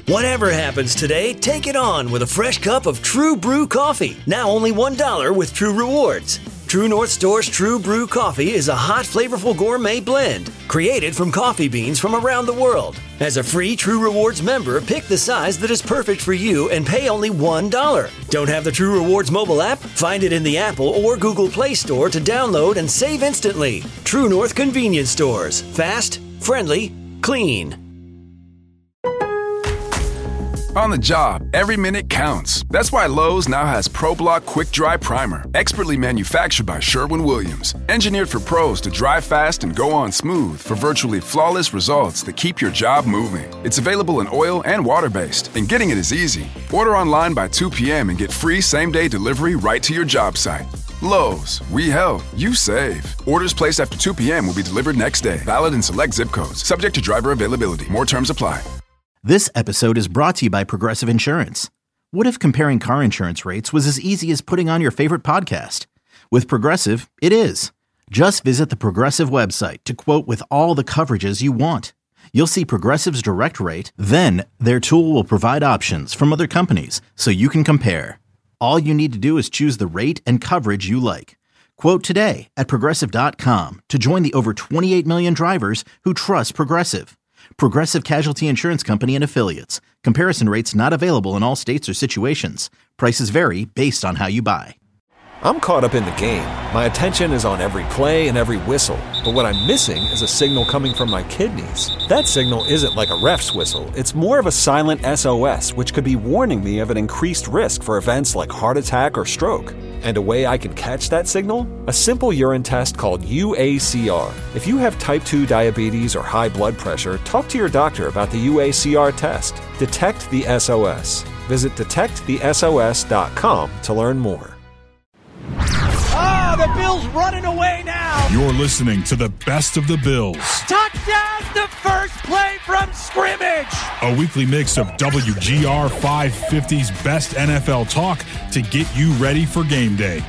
Whatever happens today, take it on with a fresh cup of True Brew coffee. Now only $1 with True Rewards. True North Store's True Brew coffee is a hot, flavorful gourmet blend created from coffee beans from around the world. As a free True Rewards member, pick the size that is perfect for you and pay only $1. Don't have the True Rewards mobile app? Find it in the Apple or Google Play Store to download and save instantly. True North Convenience Stores. Fast, friendly, clean. On the job, every minute counts. That's why Lowe's now has ProBlock Quick Dry Primer, expertly manufactured by Sherwin-Williams. Engineered for pros to dry fast and go on smooth for virtually flawless results that keep your job moving. It's available in oil and water-based, and getting it is easy. Order online by 2 p.m. and get free same-day delivery right to your job site. Lowe's, we help, you save. Orders placed after 2 p.m. will be delivered next day. Valid in select zip codes. Subject to driver availability. More terms apply. This episode is brought to you by Progressive Insurance. What if comparing car insurance rates was as easy as putting on your favorite podcast? With Progressive, it is. Just visit the Progressive website to quote with all the coverages you want. You'll see Progressive's direct rate, then their tool will provide options from other companies so you can compare. All you need to do is choose the rate and coverage you like. Quote today at Progressive.com to join the over 28 million drivers who trust Progressive. Progressive Casualty Insurance Company and Affiliates. Comparison rates not available in all states or situations. Prices vary based on how you buy. I'm caught up in the game. My attention is on every play and every whistle. But what I'm missing is a signal coming from my kidneys. That signal isn't like a ref's whistle. It's more of a silent SOS, which could be warning me of an increased risk for events like heart attack or stroke. And a way I can catch that signal? A simple urine test called UACR. If you have type 2 diabetes or high blood pressure, talk to your doctor about the UACR test. Detect the SOS. Visit detectthesos.com to learn more. Oh, the Bills running away now. You're listening to the best of the Bills. Touchdown, the first play from scrimmage. A weekly mix of WGR 550's best NFL talk to get you ready for game day.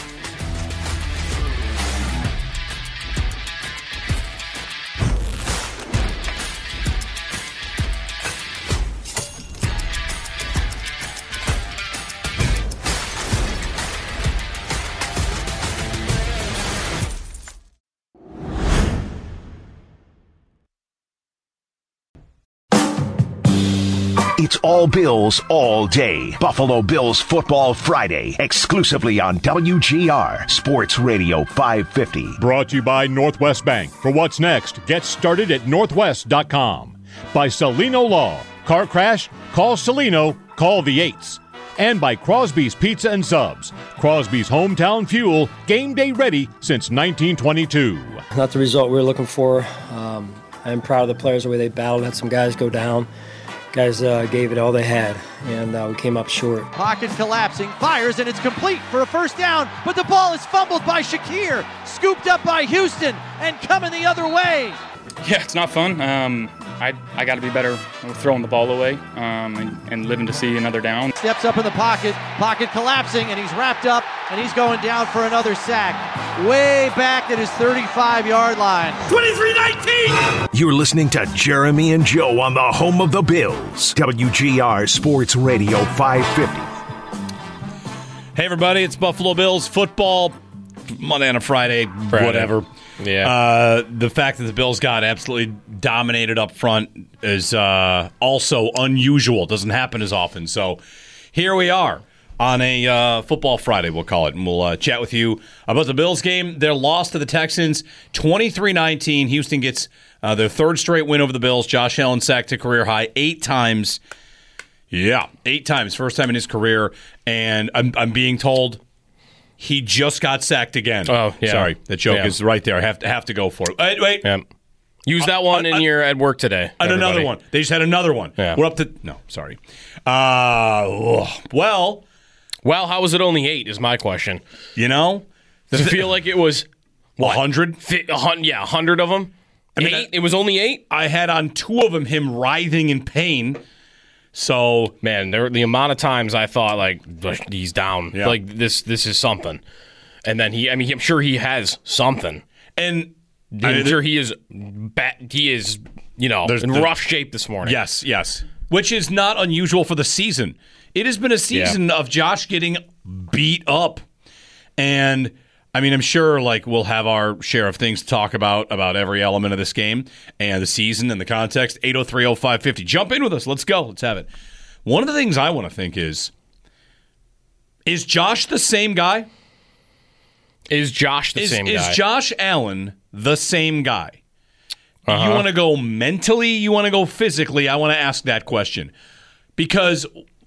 It's all Bills all day. Buffalo Bills Football Friday, exclusively on WGR Sports Radio 550. Brought to you by Northwest Bank. For what's next, get started at northwest.com. By Celino Law. Car crash? Call Celino. Call the 8s. And by Crosby's Pizza and Subs. Crosby's hometown fuel, game day ready since 1922. Not the result we were looking for. I'm proud of the players, the way they battled. Had some guys go down. Guys gave it all they had, and we came up short. Pocket collapsing, fires, and it's complete for a first down, but the ball is fumbled by Shakir, scooped up by Houston, and coming the other way. Yeah, it's not fun. I got to be better throwing the ball away and living to see another down. Steps up in the pocket collapsing, and he's wrapped up, and he's going down for another sack. Way back at his 35-yard line. 23-19! You're listening to Jeremy and Joe on the home of the Bills. WGR Sports Radio 550. Hey, everybody, it's Buffalo Bills football. Monday on a Friday. Whatever. Yeah. The fact that the Bills got absolutely dominated up front is also unusual. It doesn't happen as often. So here we are on a football Friday, we'll call it, and we'll chat with you about the Bills game. Their loss to the Texans, 23-19. Houston gets their third straight win over the Bills. Josh Allen sacked to career high 8 times. Yeah, 8 times. First time in his career. And I'm being told he just got sacked again. Oh, yeah. Sorry, the joke is right there. I have to go for it. Wait. Yeah. Use that one at work today. And another one. They just had another one. Yeah. We're up to... No, sorry. Well, how was it only 8 is my question. You know? Does it feel like it was... 100? Yeah, 100 of them? I mean, 8? It was only 8? I had on 2 of them him writhing in pain. So, man, the amount of times I thought, like, he's down. Yeah. Like, this is something. And then I'm sure he has something. And I'm sure he is, in rough shape this morning. Yes. which is not unusual for the season. It has been a season of Josh getting beat up. And, I mean, I'm sure we'll have our share of things to talk about every element of this game and the season and the context. 803-0550. Jump in with us. Let's go. Let's have it. One of the things I want to think is Josh the same guy? Is Josh the same guy? Is Josh Allen the same guy? You want to go mentally? You want to go physically? I want to ask that question. Because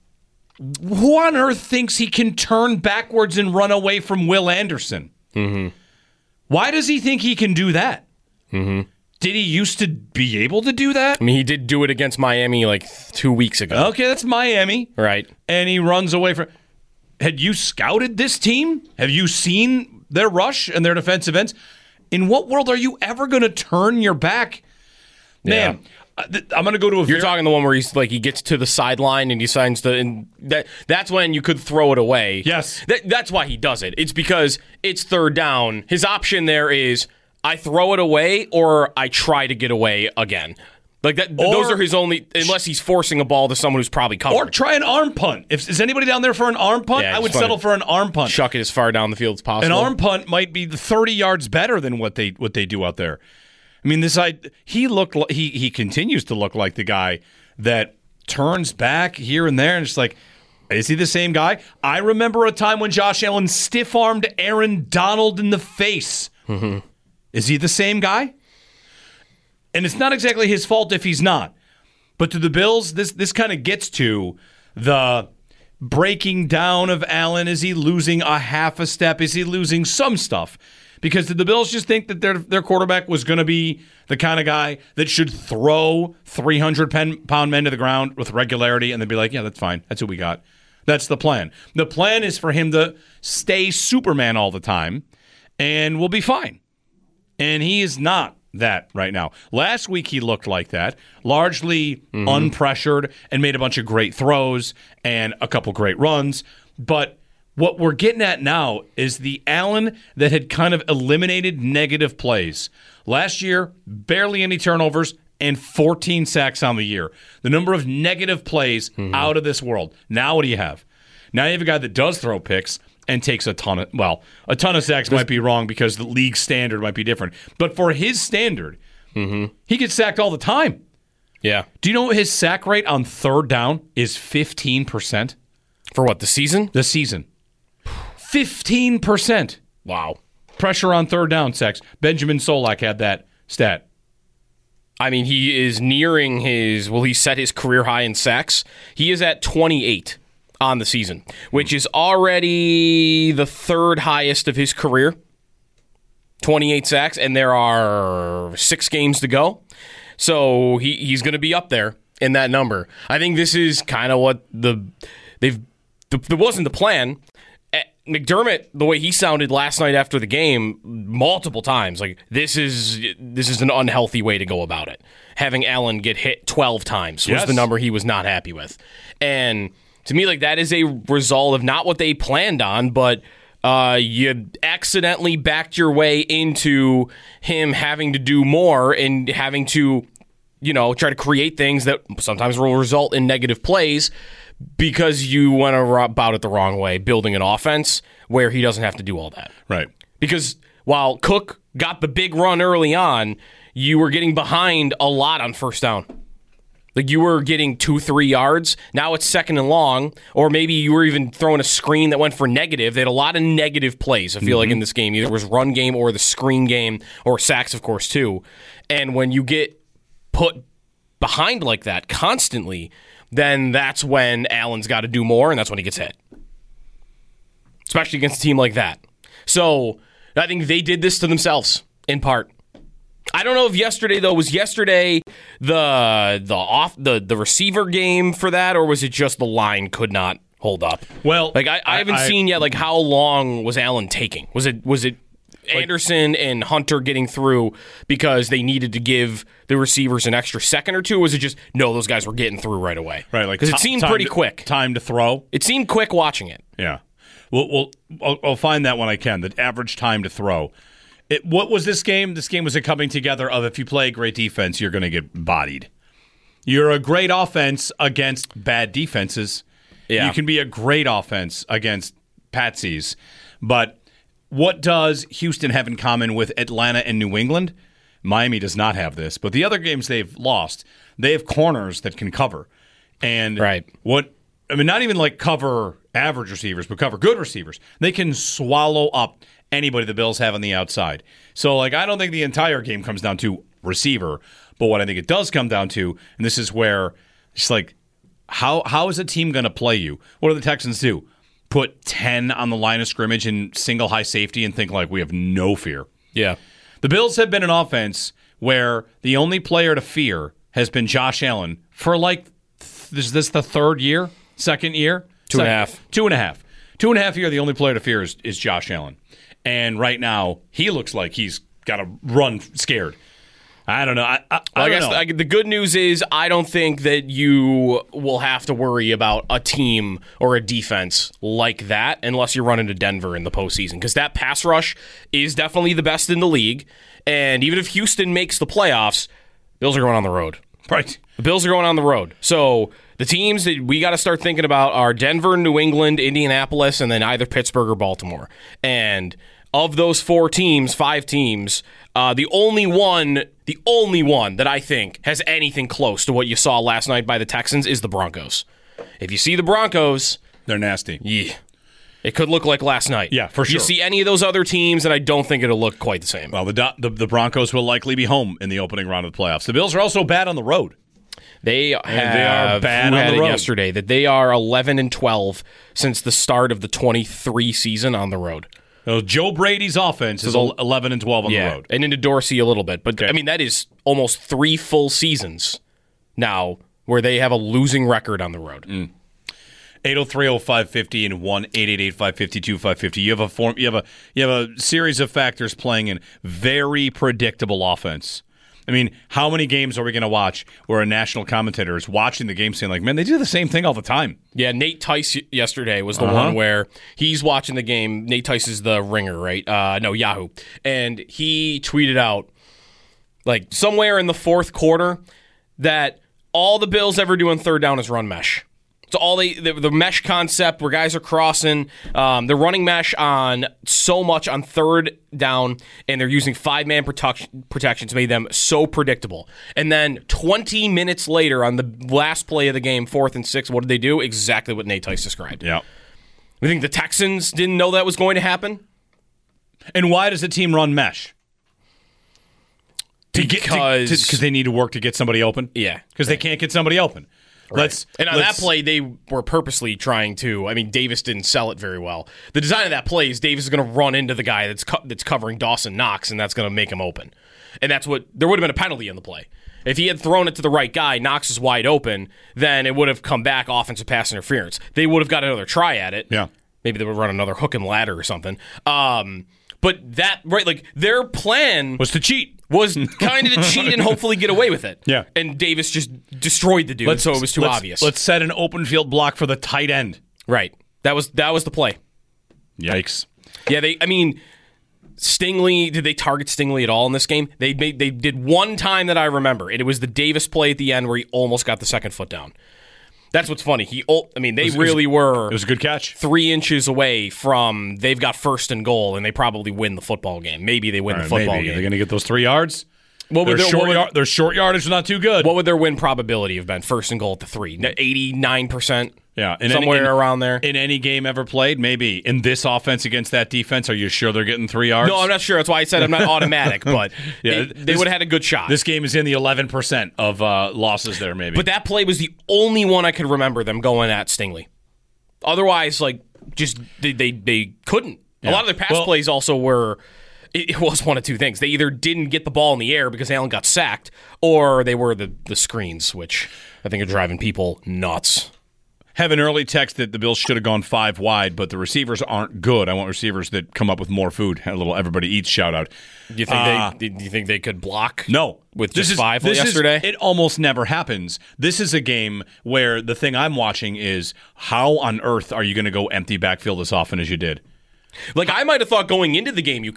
who on earth thinks he can turn backwards and run away from Will Anderson? Mm-hmm. Why does he think he can do that? Mm-hmm. Did he used to be able to do that? I mean, he did do it against Miami 2 weeks ago. Okay, that's Miami. Right. And he runs away from... Had you scouted this team? Have you seen their rush and their defensive ends? In what world are you ever going to turn your back? Man, I'm going to go to a... You're talking the one where he gets to the sideline and he signs that's when you could throw it away. Yes. That's why he does it. It's because it's third down. His option there is I throw it away or I try to get away again. Those are his only... Unless he's forcing a ball to someone who's probably covered. Or try an arm punt. Is anybody down there for an arm punt? I would settle for an arm punt. Chuck it as far down the field as possible. An arm punt might be 30 yards better than what they do out there. I mean, he continues to look like the guy that turns back here and there, and it's is he the same guy? I remember a time when Josh Allen stiff-armed Aaron Donald in the face. Mm-hmm. Is he the same guy? And it's not exactly his fault if he's not. But to the Bills, this kind of gets to the breaking down of Allen. Is he losing a half a step? Is he losing some stuff? Because did the Bills just think that their quarterback was going to be the kind of guy that should throw 300-pound men to the ground with regularity and then be like, yeah, that's fine. That's what we got. That's the plan. The plan is for him to stay Superman all the time and we'll be fine. And he is not that right now. Last week he looked like that, largely unpressured and made a bunch of great throws and a couple great runs. But what we're getting at now is the Allen that had kind of eliminated negative plays. Last year, barely any turnovers and 14 sacks on the year. The number of negative plays out of this world. Now what do you have? Now you have a guy that does throw picks and takes a ton of sacks might be wrong because the league standard might be different. But for his standard, he gets sacked all the time. Yeah. Do you know his sack rate on third down is 15%? For what, the season? The season. 15%. Wow. Pressure on third down sacks. Benjamin Solak had that stat. I mean, he is nearing he set his career high in sacks. He is at 28 on the season, which is already the third highest of his career. 28 sacks, and there are 6 games to go. So he's going to be up there in that number. I think this is kind of what there wasn't the plan. McDermott, the way he sounded last night after the game, multiple times, this is an unhealthy way to go about it. Having Allen get hit 12 times was the number he was not happy with. And to me, that is a result of not what they planned on, but you accidentally backed your way into him having to do more and having to, try to create things that sometimes will result in negative plays because you went about it the wrong way, building an offense where he doesn't have to do all that. Right. Because while Cook got the big run early on, you were getting behind a lot on first down. You were getting 2-3 yards. Now it's second and long, or maybe you were even throwing a screen that went for negative. They had a lot of negative plays, I feel like, in this game. Either it was run game or the screen game, or sacks, of course, too. And when you get put behind like that constantly, then that's when Allen's got to do more, and that's when he gets hit. Especially against a team like that. So I think they did this to themselves, in part. I don't know if yesterday was the receiver game for that, or was it just the line could not hold up? Well, I haven't seen yet. How long was Allen taking? Was it Anderson and Hunter getting through because they needed to give the receivers an extra second or two? Or was it just no? Those guys were getting through right away, right? Because it seemed pretty quick. Time to throw. It seemed quick watching it. Yeah. I'll find that when I can. The average time to throw. What was this game? This game was a coming together of if you play great defense, you're going to get bodied. You're a great offense against bad defenses. Yeah. You can be a great offense against patsies. But what does Houston have in common with Atlanta and New England? Miami does not have this. But the other games they've lost, they have corners that can cover. And not even like cover average receivers, but cover good receivers. They can swallow up anybody the Bills have on the outside. So, I don't think the entire game comes down to receiver. But what I think it does come down to, and this is where it's how is a team going to play you? What do the Texans do? Put 10 on the line of scrimmage in single high safety and think we have no fear. Yeah. The Bills have been an offense where the only player to fear has been Josh Allen for is this the second year? 2.5. 2.5. 2.5 year, the only player to fear is Josh Allen. And right now, he looks like he's got to run scared. I don't know. I guess the good news is I don't think that you will have to worry about a team or a defense like that unless you run into Denver in the postseason, because that pass rush is definitely the best in the league. And even if Houston makes the playoffs, Bills are going on the road. Right. The Bills are going on the road. So the teams that we got to start thinking about are Denver, New England, Indianapolis, and then either Pittsburgh or Baltimore. And of those 5 teams, the only one that I think has anything close to what you saw last night by the Texans is the Broncos. If you see the Broncos, they're nasty. Yeah. It could look like last night. Yeah, for sure. You see any of those other teams, and I don't think it'll look quite the same. Well, the Broncos will likely be home in the opening round of the playoffs. The Bills are also bad on the road. They are bad on the road. Yesterday that they are 11-12 since the start of the 23 season on the road. So Joe Brady's offense is 11-12 on the road. And into Dorsey a little bit. But, that is almost 3 full seasons now where they have a losing record on the road. 803-0550 and 1-888-552-550. You have a series of factors playing in very predictable offense. I mean, how many games are we going to watch where a national commentator is watching the game saying, man, they do the same thing all the time? Yeah, Nate Tice yesterday was the one where he's watching the game. Nate Tice is the Ringer, right? Yahoo. And he tweeted out, somewhere in the fourth quarter, that all the Bills ever do on third down is run mesh. So all the mesh concept where guys are crossing, they're running mesh on so much on third down, and they're using 5-man protection to make them so predictable. And then 20 minutes later on the last play of the game, 4th and 6, what did they do? Exactly what Nate Tice described. Yeah. We think the Texans didn't know that was going to happen? And why does the team run mesh? Because they need to work to get somebody open? Yeah. Because they can't get somebody open. Right. And on that play, they were purposely trying to. Davis didn't sell it very well. The design of that play is Davis is going to run into the guy that's covering Dawson Knox, and that's going to make him open. And that's what there would have been a penalty in the play. If he had thrown it to the right guy, Knox is wide open, then it would have come back offensive pass interference. They would have got another try at it. Yeah. Maybe they would run another hook and ladder or something. But their plan was to cheat. Was kind of to cheat and hopefully get away with it. Yeah. And Davis just destroyed the dude, so it was too obvious. Let's set an open field block for the tight end. Right. That was the play. Yikes. Yeah, Stingley, did they target Stingley at all in this game? They did one time that I remember. It was the Davis play at the end where he almost got the second foot down. That's what's funny. It was a good catch. 3 inches away from they've got 1st and goal, and they probably win the football game. Maybe they win the football game. Are they going to get those 3 yards? Their short yardage is not too good. What would their win probability have been? 1st and goal at the 3? 89%? Yeah. Somewhere around there. In any game ever played? Maybe. In this offense against that defense, are you sure they're getting 3 yards? No, I'm not sure. That's why I said I'm not automatic, but they would have had a good shot. This game is in the 11% of losses there, maybe. But that play was the only one I could remember them going at Stingley. Otherwise, they couldn't. Yeah. A lot of their pass plays also were... It was one of two things. They either didn't get the ball in the air because Allen got sacked, or they were the screens, which I think are driving people nuts. Have an early text that the Bills should have gone 5 wide, but the receivers aren't good. I want receivers that come up with more food. A little everybody eats shout out. Do you think they could block? No. With just 5 yesterday? It almost never happens. This is a game where the thing I'm watching is how on earth are you going to go empty backfield as often as you did? I might have thought going into the game you could.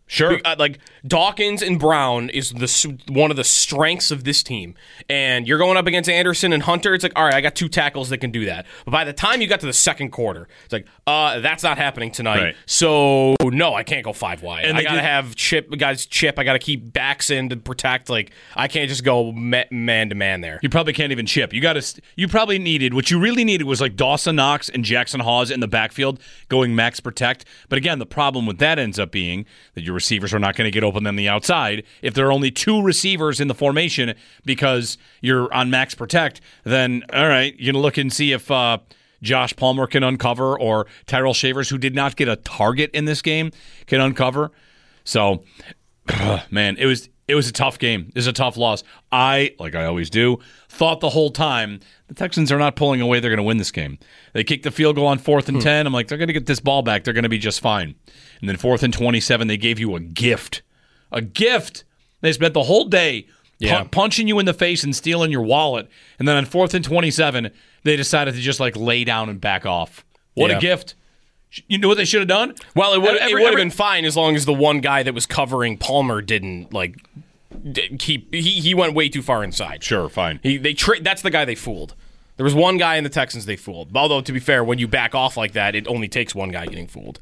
Sure. Like, Dawkins and Brown is one of the strengths of this team. And you're going up against Anderson and Hunter. It's like, all right, I got 2 tackles that can do that. But by the time you got to the second quarter, it's like, that's not happening tonight. Right. So, no, I can't go 5 wide. And I got to have guys chip. I got to keep backs in to protect. Like, I can't just go man-to-man there. You probably can't even chip. You probably needed, what you really needed was like Dawson Knox and Jackson Hawes in the backfield going max protect. But again, the problem with that ends up being that your receivers are not going to get open on the outside. If there are only 2 receivers in the formation because you're on max protect, then all right, you're going to look and see if Josh Palmer can uncover or Tyrell Shavers, who did not get a target in this game, can uncover. So, man, it was a tough game. It was a tough loss. Like I always do, thought the whole time the Texans are not pulling away. They're going to win this game. They kicked the field goal on 4th and 10. I'm like, they're going to get this ball back. They're going to be just fine. And then 4th and 27, they gave you a gift. A gift. They spent the whole day punching you in the face and stealing your wallet. And then on 4th and 27, they decided to just like lay down and back off. What a gift. You know what they should have done? Well, it would have been fine as long as the one guy that was covering Palmer didn't like keep. He went way too far inside. Sure, fine. That's the guy they fooled. There was one guy in the Texans they fooled. Although, to be fair, when you back off like that, it only takes one guy getting fooled.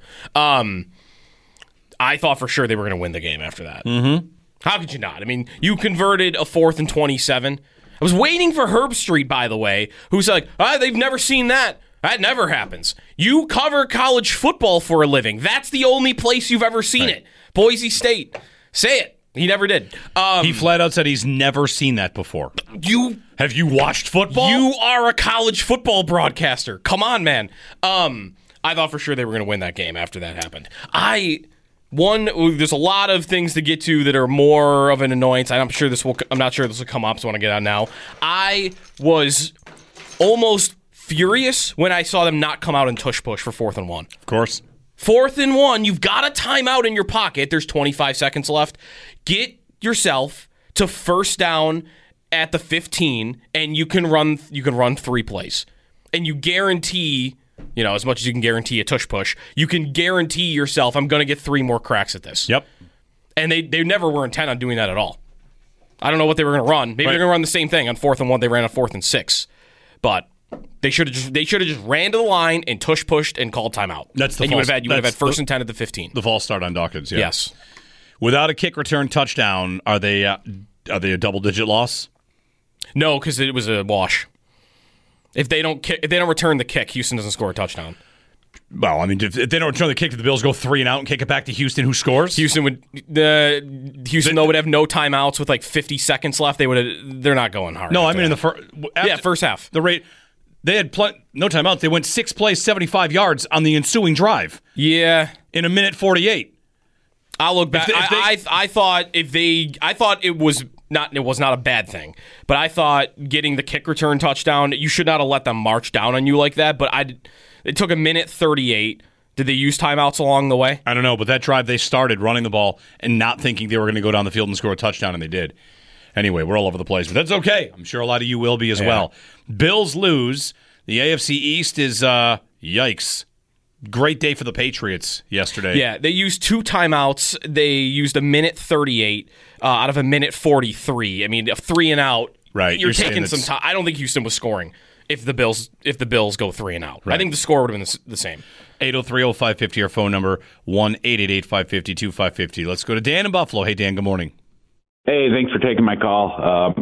I thought for sure they were going to win the game after that. Mm-hmm. How could you not? I mean, you converted a 4th and 27. I was waiting for Herb Street, by the way, who's like, they've never seen that. That never happens. You cover college football for a living. That's the only place you've ever seen it. Boise State. Say it. He never did. He flat out said he's never seen that before. Have you watched football? You are a college football broadcaster. Come on, man. I thought for sure they were going to win that game after that happened. There's a lot of things to get to that are more of an annoyance. I'm not sure this will come up, so I want to get on now. I was almost furious when I saw them not come out and tush push for 4th and 1. Of course. 4th and 1, you've got a timeout in your pocket. There's 25 seconds left. Get yourself to first down at the 15, and you can run 3 plays. And you guarantee, as much as you can guarantee a tush push, you can guarantee yourself, I'm going to get 3 more cracks at this. Yep. And they never were intent on doing that at all. I don't know what they were going to run. Maybe they're going to run the same thing on 4th and 1. They ran on 4th and 6. But they should have just ran to the line and tush pushed and called timeout. That's the and you would have had 1st and 10 at the 15. The false start on Dawkins. Yeah. Yes. Without a kick return touchdown, are they a double-digit loss? No, because it was a wash. If they don't return the kick, Houston doesn't score a touchdown. Well, I mean, if they don't return the kick, if the Bills go 3 and out and kick it back to Houston, who scores? Houston would have no timeouts with like 50 seconds left. They're not going hard. No, I mean in the first half. They had no timeouts. They went 6 plays, 75 yards on the ensuing drive. Yeah, in a minute 48. I'll look back. I thought it was not a bad thing, but I thought getting the kick return touchdown, you should not have let them march down on you like that. But it took a minute 38. Did they use timeouts along the way? I don't know, but that drive they started running the ball and not thinking they were going to go down the field and score a touchdown, and they did. Anyway, we're all over the place, but that's okay. I'm sure a lot of you will be as well. Bills lose. The AFC East is, yikes. Great day for the Patriots yesterday. Yeah, they used 2 timeouts. They used a minute 38 out of a minute 43. I mean, a 3 and out. Right. You're taking some time. I don't think Houston was scoring if the Bills go 3 and out. Right. I think the score would have been the same. 803-0550, our phone number, 1-888-552-550. Let's go to Dan in Buffalo. Hey, Dan, good morning. Hey, thanks for taking my call.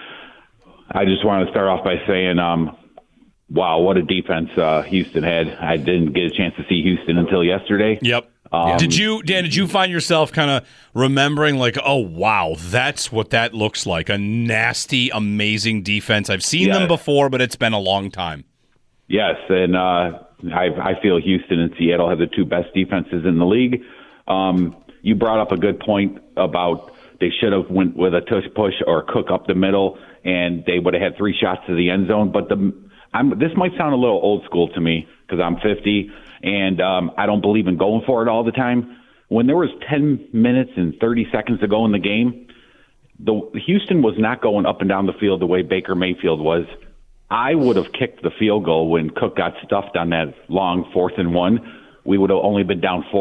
I just want to start off by saying, wow, what a defense Houston had. I didn't get a chance to see Houston until yesterday. Yep. Did you find yourself kind of remembering like, oh, wow, that's what that looks like, a nasty, amazing defense? I've seen them before, but it's been a long time. Yes, and I feel Houston and Seattle have the 2 best defenses in the league. You brought up a good point about they should have went with a tush push or Cook up the middle, and they would have had 3 shots to the end zone. But this might sound a little old school to me because I'm 50, and I don't believe in going for it all the time. When there was 10 minutes and 30 seconds to go in the game, Houston was not going up and down the field the way Baker Mayfield was. I would have kicked the field goal when Cook got stuffed on that long 4th and 1. We would have only been down 4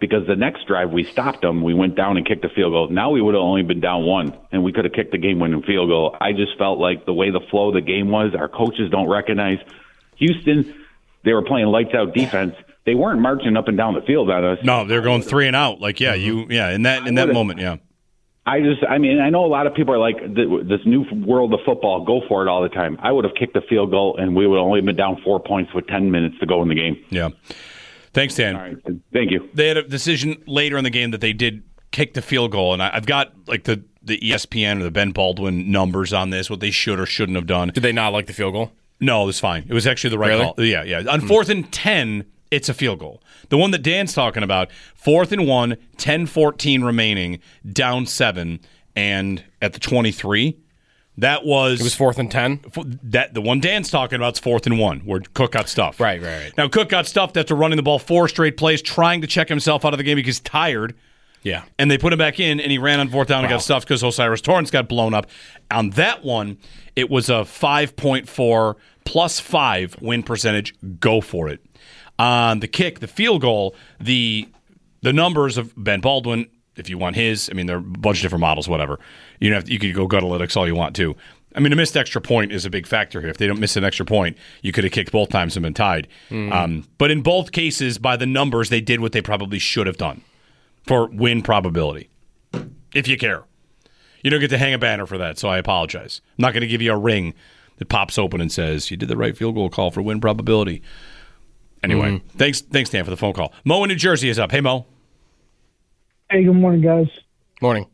because the next drive we stopped them. We went down and kicked a field goal. Now we would have only been down 1, and we could have kicked the game-winning field goal. I just felt like the way the flow of the game was, our coaches don't recognize. Houston, they were playing lights-out defense. They weren't marching up and down the field at us. No, they're going 3 and out. Like, in that moment, yeah. I know a lot of people are like, this new world of football, go for it all the time. I would have kicked a field goal, and we would have only been down 4 points with 10 minutes to go in the game. Yeah. Thanks, Dan. All right. Thank you. They had a decision later in the game that they did kick the field goal, and I've got like the ESPN or the Ben Baldwin numbers on this, what they should or shouldn't have done. Did they not like the field goal? No, it was fine. It was actually the right call. Yeah. On 4th and 10, it's a field goal. The one that Dan's talking about, 4th and 1, 10-14 remaining, down 7, and at the 23, that was... It was 4th and 10? The one Dan's talking about is 4th and 1, where Cook got stuffed. Right. Now, Cook got stuffed after running the ball 4 straight plays, trying to check himself out of the game because he's tired. Yeah. And they put him back in, and he ran on 4th down and got stuffed because Osiris Torrance got blown up. On that one, it was a 5.4 plus 5 win percentage. Go for it. On the kick, the field goal, the numbers of Ben Baldwin, if you want his, there are a bunch of different models, whatever. You could go Gutalytics all you want to. A missed extra point is a big factor here. If they don't miss an extra point, you could have kicked both times and been tied. But in both cases, by the numbers, they did what they probably should have done for win probability, if you care. You don't get to hang a banner for that, so I apologize. I'm not going to give you a ring that pops open and says, you did the right field goal call for win probability. Anyway, thanks, Dan, for the phone call. Mo in New Jersey is up. Hey, Mo. Hey, good morning, guys. Morning.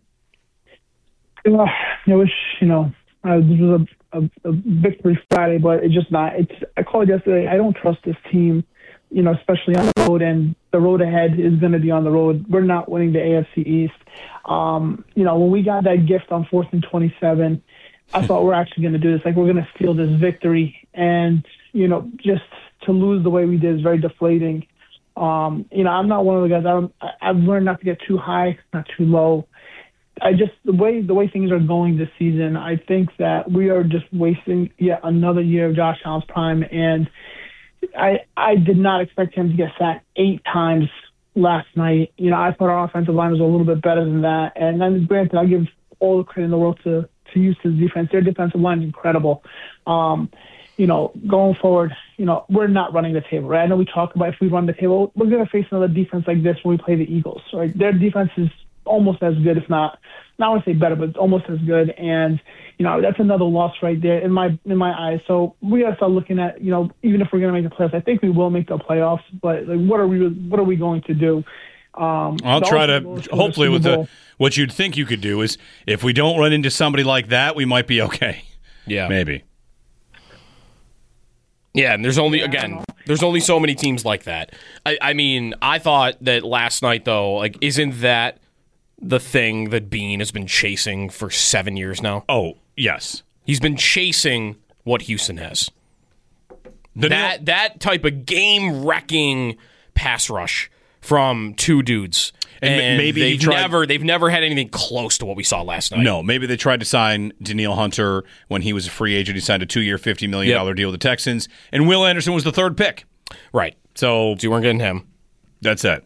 I wish, this was a victory Friday, but it's just not. I called yesterday. I don't trust this team, especially on the road, and the road ahead is going to be on the road. We're not winning the AFC East. When we got that gift on 4th and 27, I thought we're actually going to do this. Like, we're going to steal this victory. And, just to lose the way we did is very deflating. I'm not one of the guys. I've learned not to get too high, not too low. The way things are going this season, I think that we are just wasting yet another year of Josh Allen's prime. And I did not expect him to get sacked 8 times last night. I thought our offensive line was a little bit better than that. And then, granted, I give all the credit in the world to Houston's defense. Their defensive line is incredible. Going forward, we're not running the table, right? I know we talk about if we run the table, we're going to face another defense like this when we play the Eagles, right? Their defense is almost as good, if not I want to say better, but almost as good. And, that's another loss right there in my eyes. So we got to start looking at, even if we're going to make the playoffs, I think we will make the playoffs, but what are we going to do? I'll try to, hopefully with what you'd think you could do is if we don't run into somebody like that, we might be okay. Yeah. Maybe. Yeah, and there's only so many teams like that. I thought that last night, though, isn't that the thing that Bean has been chasing for 7 years now? Oh, yes. He's been chasing what Houston has. That type of game-wrecking pass rush from 2 dudes. And maybe they've never had anything close to what we saw last night. No, maybe they tried to sign Danielle Hunter when he was a free agent. He signed a 2-year, $50 million deal with the Texans. And Will Anderson was the 3rd pick. Right. So you weren't getting him. That's it.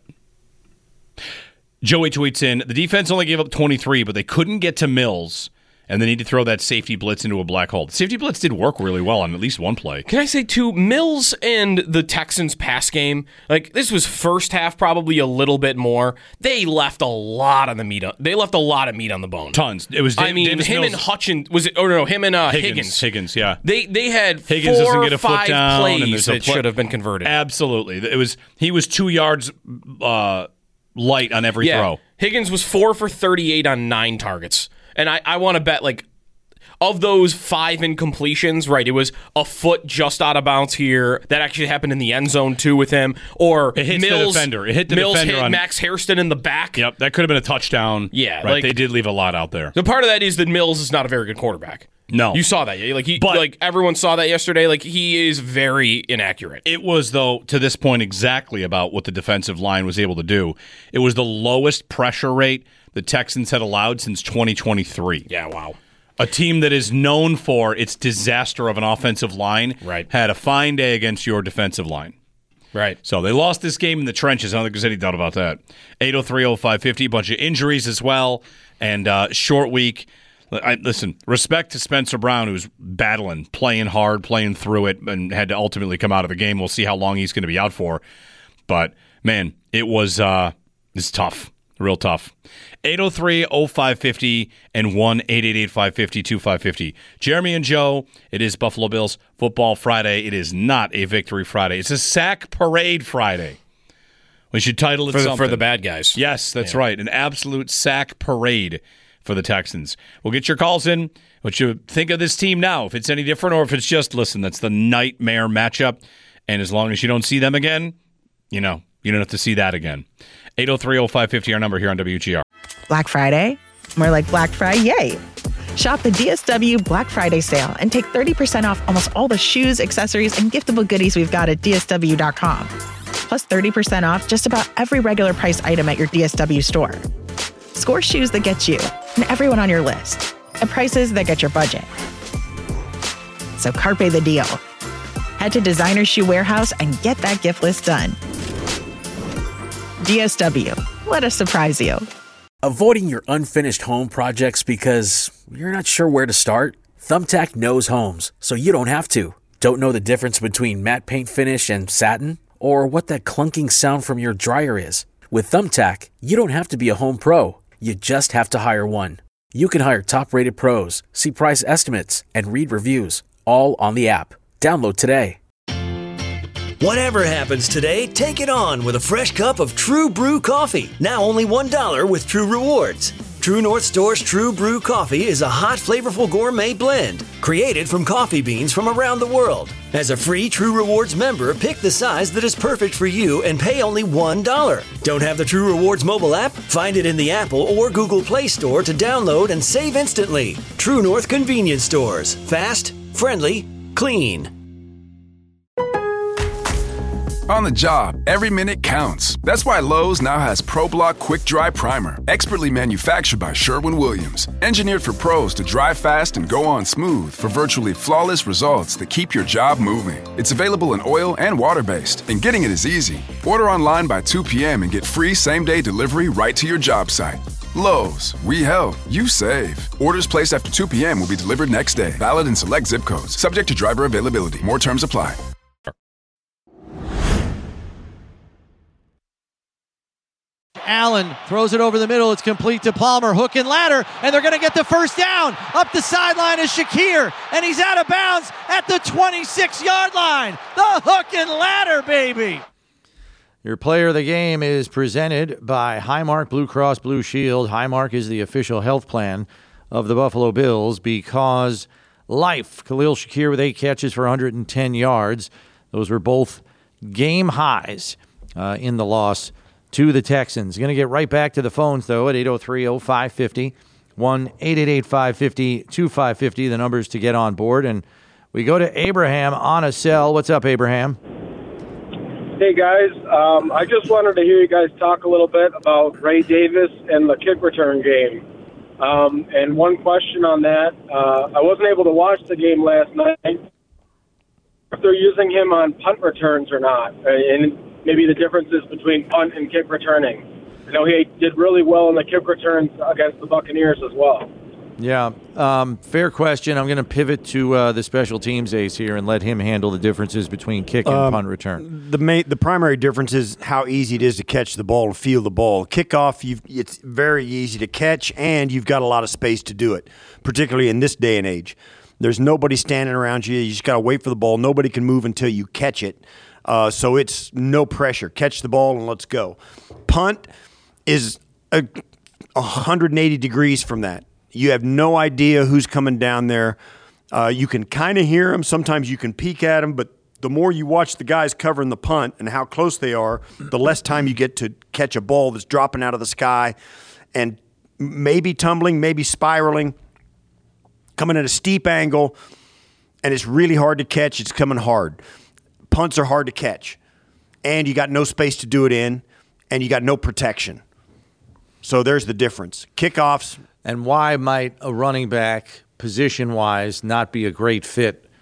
Joey tweets in, the defense only gave up 23, but they couldn't get to Mills, and they need to throw that safety blitz into a black hole. The safety blitz did work really well on at least one play. Can I say, too, Mills and the Texans pass game, this was first half probably a little bit more. They left a lot on the meat. They left a lot of meat on the bone. Tons. It was him Davis and Mills. Hutchins. Was it? Oh, no, him and Higgins. Higgins, yeah. They had Higgins 4 doesn't or get a 5 foot down, plays that should have been converted. Absolutely. He was 2 yards light on every throw. Higgins was 4 for 38 on 9 targets. And I want to bet, of those 5 incompletions, right, it was a foot just out of bounds here. That actually happened in the end zone, too, with him. Or it hit the defender. It hit the Mills defender hit on Max Hairston in the back. Yep, that could have been a touchdown. Yeah. Right, they did leave a lot out there. The part of that is that Mills is not a very good quarterback. No. You saw that. Everyone saw that yesterday. He is very inaccurate. It was, though, to this point, exactly about what the defensive line was able to do. It was the lowest pressure rate the Texans had allowed since 2023. Yeah, wow. A team that is known for its disaster of an offensive line had a fine day against your defensive line. Right. So they lost this game in the trenches. I don't think there's any doubt about that. 803-0550, a bunch of injuries as well, and short week. Listen, respect to Spencer Brown, who's battling, playing hard, playing through it, and had to ultimately come out of the game. We'll see how long he's going to be out for. But, man, it's tough. Real tough. 803-0550 and 1-888-550-2550. Jeremy and Joe, it is Buffalo Bills Football Friday. It is not a Victory Friday. It's a Sack Parade Friday. We should title it something. For the bad guys. Yes, that's right. An absolute sack parade for the Texans. We'll get your calls in. What you think of this team now, if it's any different or if it's just, listen, that's the nightmare matchup. And as long as you don't see them again, you don't have to see that again. 803-0550, our number here on WGR. Black Friday? More like Black Friday. Shop the DSW Black Friday sale and take 30% off almost all the shoes, accessories, and giftable goodies we've got at DSW.com. Plus 30% off just about every regular price item at your DSW store. Score shoes that get you and everyone on your list at prices that get your budget. So carpe the deal. Head to Designer Shoe Warehouse and get that gift list done. DSW. Let us surprise you. Avoiding your unfinished home projects because you're not sure where to start? Thumbtack knows homes, so you don't have to. Don't know the difference between matte paint finish and satin? Or what that clunking sound from your dryer is? With Thumbtack, you don't have to be a home pro. You just have to hire one. You can hire top-rated pros, see price estimates, and read reviews, all on the app. Download today. Whatever happens today, take it on with a fresh cup of True Brew coffee. Now only $1 with True Rewards. True North Store's True Brew coffee is a hot, flavorful gourmet blend created from coffee beans from around the world. As a free True Rewards member, pick the size that is perfect for you and pay only $1. Don't have the True Rewards mobile app? Find it in the Apple or Google Play Store to download and save instantly. True North Convenience Stores. Fast, friendly, clean. On the job, every minute counts. That's why Lowe's now has ProBlock Quick Dry Primer, expertly manufactured by Sherwin-Williams. Engineered for pros to dry fast and go on smooth for virtually flawless results that keep your job moving. It's available in oil and water-based, and getting it is easy. Order online by 2 p.m. and get free same-day delivery right to your job site. Lowe's, we help, you save. Orders placed after 2 p.m. will be delivered next day. Valid in select zip codes. Subject to driver availability. More terms apply. Allen throws it over the middle. It's complete to Palmer. Hook and ladder, and they're going to get the first down. Up the sideline is Shakir, and he's out of bounds at the 26-yard line. The hook and ladder, baby. Your player of the game is presented by Highmark Blue Cross Blue Shield. Highmark is the official health plan of the Buffalo Bills because life. Khalil Shakir with 8 catches for 110 yards. Those were both game highs in the loss to the Texans. Going to get right back to the phones, though, at 803-0550, 1-888-550-2550, the numbers to get on board. And we go to Abraham on a cell. What's up, Abraham? Hey, guys. I just wanted to hear you guys talk a little bit about Ray Davis and the kick return game. And one question on that. I wasn't able to watch the game last night. If they're using him on punt returns or not, and maybe the differences between punt and kick returning. I know he did really well in the kick returns against the Buccaneers as well. Yeah, fair question. I'm going to pivot to the special teams ace here and let him handle the differences between kick and punt return. The primary difference is how easy it is to catch the ball and feel the ball. Kickoff, it's very easy to catch, and you've got a lot of space to do it, particularly in this day and age. There's nobody standing around you. You just got to wait for the ball. Nobody can move until you catch it. So it's no pressure. Catch the ball and let's go. Punt is 180 degrees from that. You have no idea who's coming down there. You can kind of hear them. Sometimes you can peek at them, but the more you watch the guys covering the punt and how close they are, the less time you get to catch a ball that's dropping out of the sky and maybe tumbling, maybe spiraling, coming at a steep angle, and it's really hard to catch. It's coming hard. Punts are hard to catch, and you got no space to do it in, and you got no protection. So there's the difference. Kickoffs. And why might a running back, position-wise, not be a great fit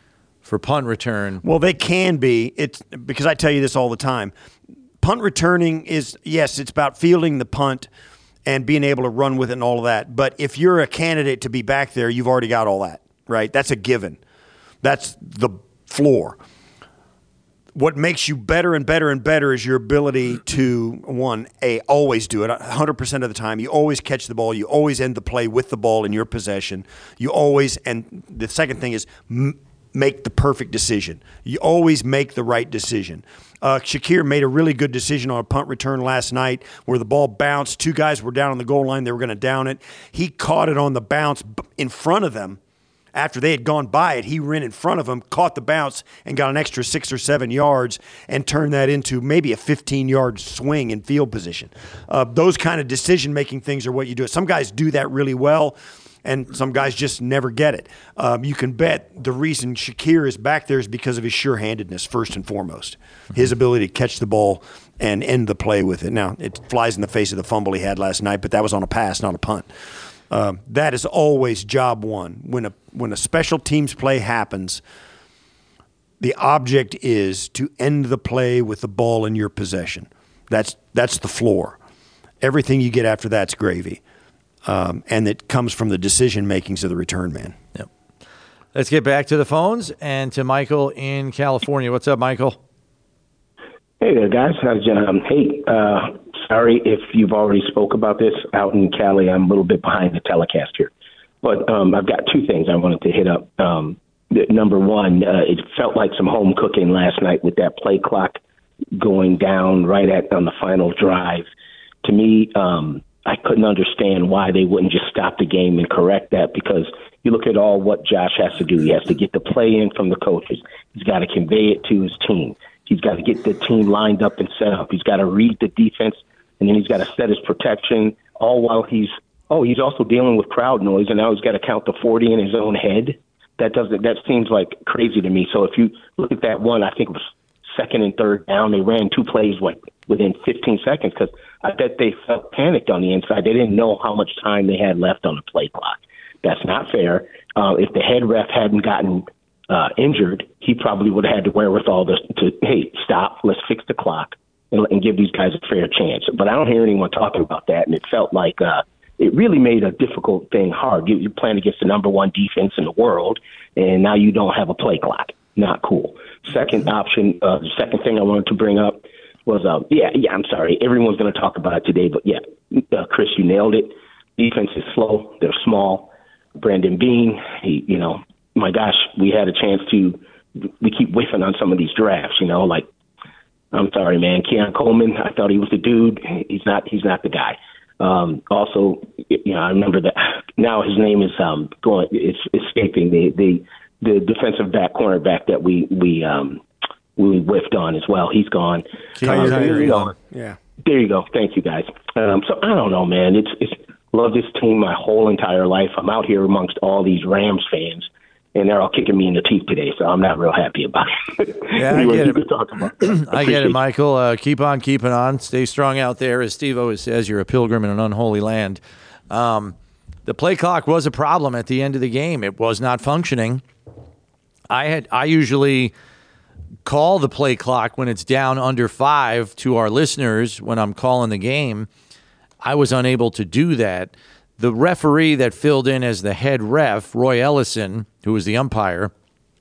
for punt return. Well, they can be. It's because I tell you this all the time. Punt returning is, yes, it's about fielding the punt and being able to run with it and all of that. But if you're a candidate to be back there, you've already got all that, right? That's a given. That's the floor. What makes you better and better and better is your ability to, always do it 100% of the time. You always catch the ball. You always end the play with the ball in your possession. You always, and the second thing is make the perfect decision. You always make the right decision. Shakir made a really good decision on a punt return last night where the ball bounced. Two guys were down on the goal line. They were going to down it. He caught it on the bounce in front of them. After they had gone by it, he ran in front of them, caught the bounce, and got an extra 6 or 7 yards and turned that into maybe a 15-yard swing in field position. Those kind of decision-making things are what you do. Some guys do that really well, and some guys just never get it. You can bet the reason Shakir is back there is because of his sure-handedness, first and foremost. His ability to catch the ball and end the play with it. Now, it flies in the face of the fumble he had last night, but that was on a pass, not a punt. That is always job one. When a special teams play happens, the object is to end the play with the ball in your possession. That's the floor. Everything you get after that's gravy. And it comes from the decision makings of the return man. Yep. Let's get back to the phones and to Michael in California. What's up, Michael? Hey there, guys. Sorry if you've already spoke about this out in Cali. I'm a little bit behind the telecast here. But I've got two things I wanted to hit up. Number one, it felt like some home cooking last night with that play clock going down on the final drive. To me, I couldn't understand why they wouldn't just stop the game and correct that, because you look at all what Josh has to do. He has to get the play in from the coaches. He's got to convey it to his team. He's got to get the team lined up and set up. He's got to read the defense, and then he's got to set his protection, all while he's also dealing with crowd noise, and now he's got to count the 40 in his own head. That seems like crazy to me. So if you look at that one, I think it was second and third down, they ran two plays within 15 seconds because I bet they felt panicked on the inside. They didn't know how much time they had left on the play clock. That's not fair. If the head ref hadn't gotten injured, he probably would have had the wherewithal to hey, stop, let's fix the clock and give these guys a fair chance. But I don't hear anyone talking about that, and it felt like it really made a difficult thing hard. You're playing against the number one defense in the world, and now you don't have a play clock. Not cool. Second option, the second thing I wanted to bring up was, I'm sorry, everyone's going to talk about it today, but Chris, you nailed it. Defense is slow. They're small. Brandon Beane, my gosh, we had a chance we keep whiffing on some of these drafts, I'm sorry, man. Keon Coleman, I thought he was the dude. He's not the guy. Also, I remember that now his name is it's escaping the defensive cornerback that we whiffed on as well. He's gone. Yeah. There you go. Thank you, guys. So I don't know, man. It's love this team my whole entire life. I'm out here amongst all these Rams fans, and they're all kicking me in the teeth today, so I'm not real happy about it. Yeah, anyway, I get it. Talk about it. I get it, Michael. Keep on keeping on. Stay strong out there. As Steve always says, you're a pilgrim in an unholy land. The play clock was a problem at the end of the game. It was not functioning. I usually call the play clock when it's down under 5 to our listeners when I'm calling the game. I was unable to do that. The referee that filled in as the head ref, Roy Ellison, who was the umpire,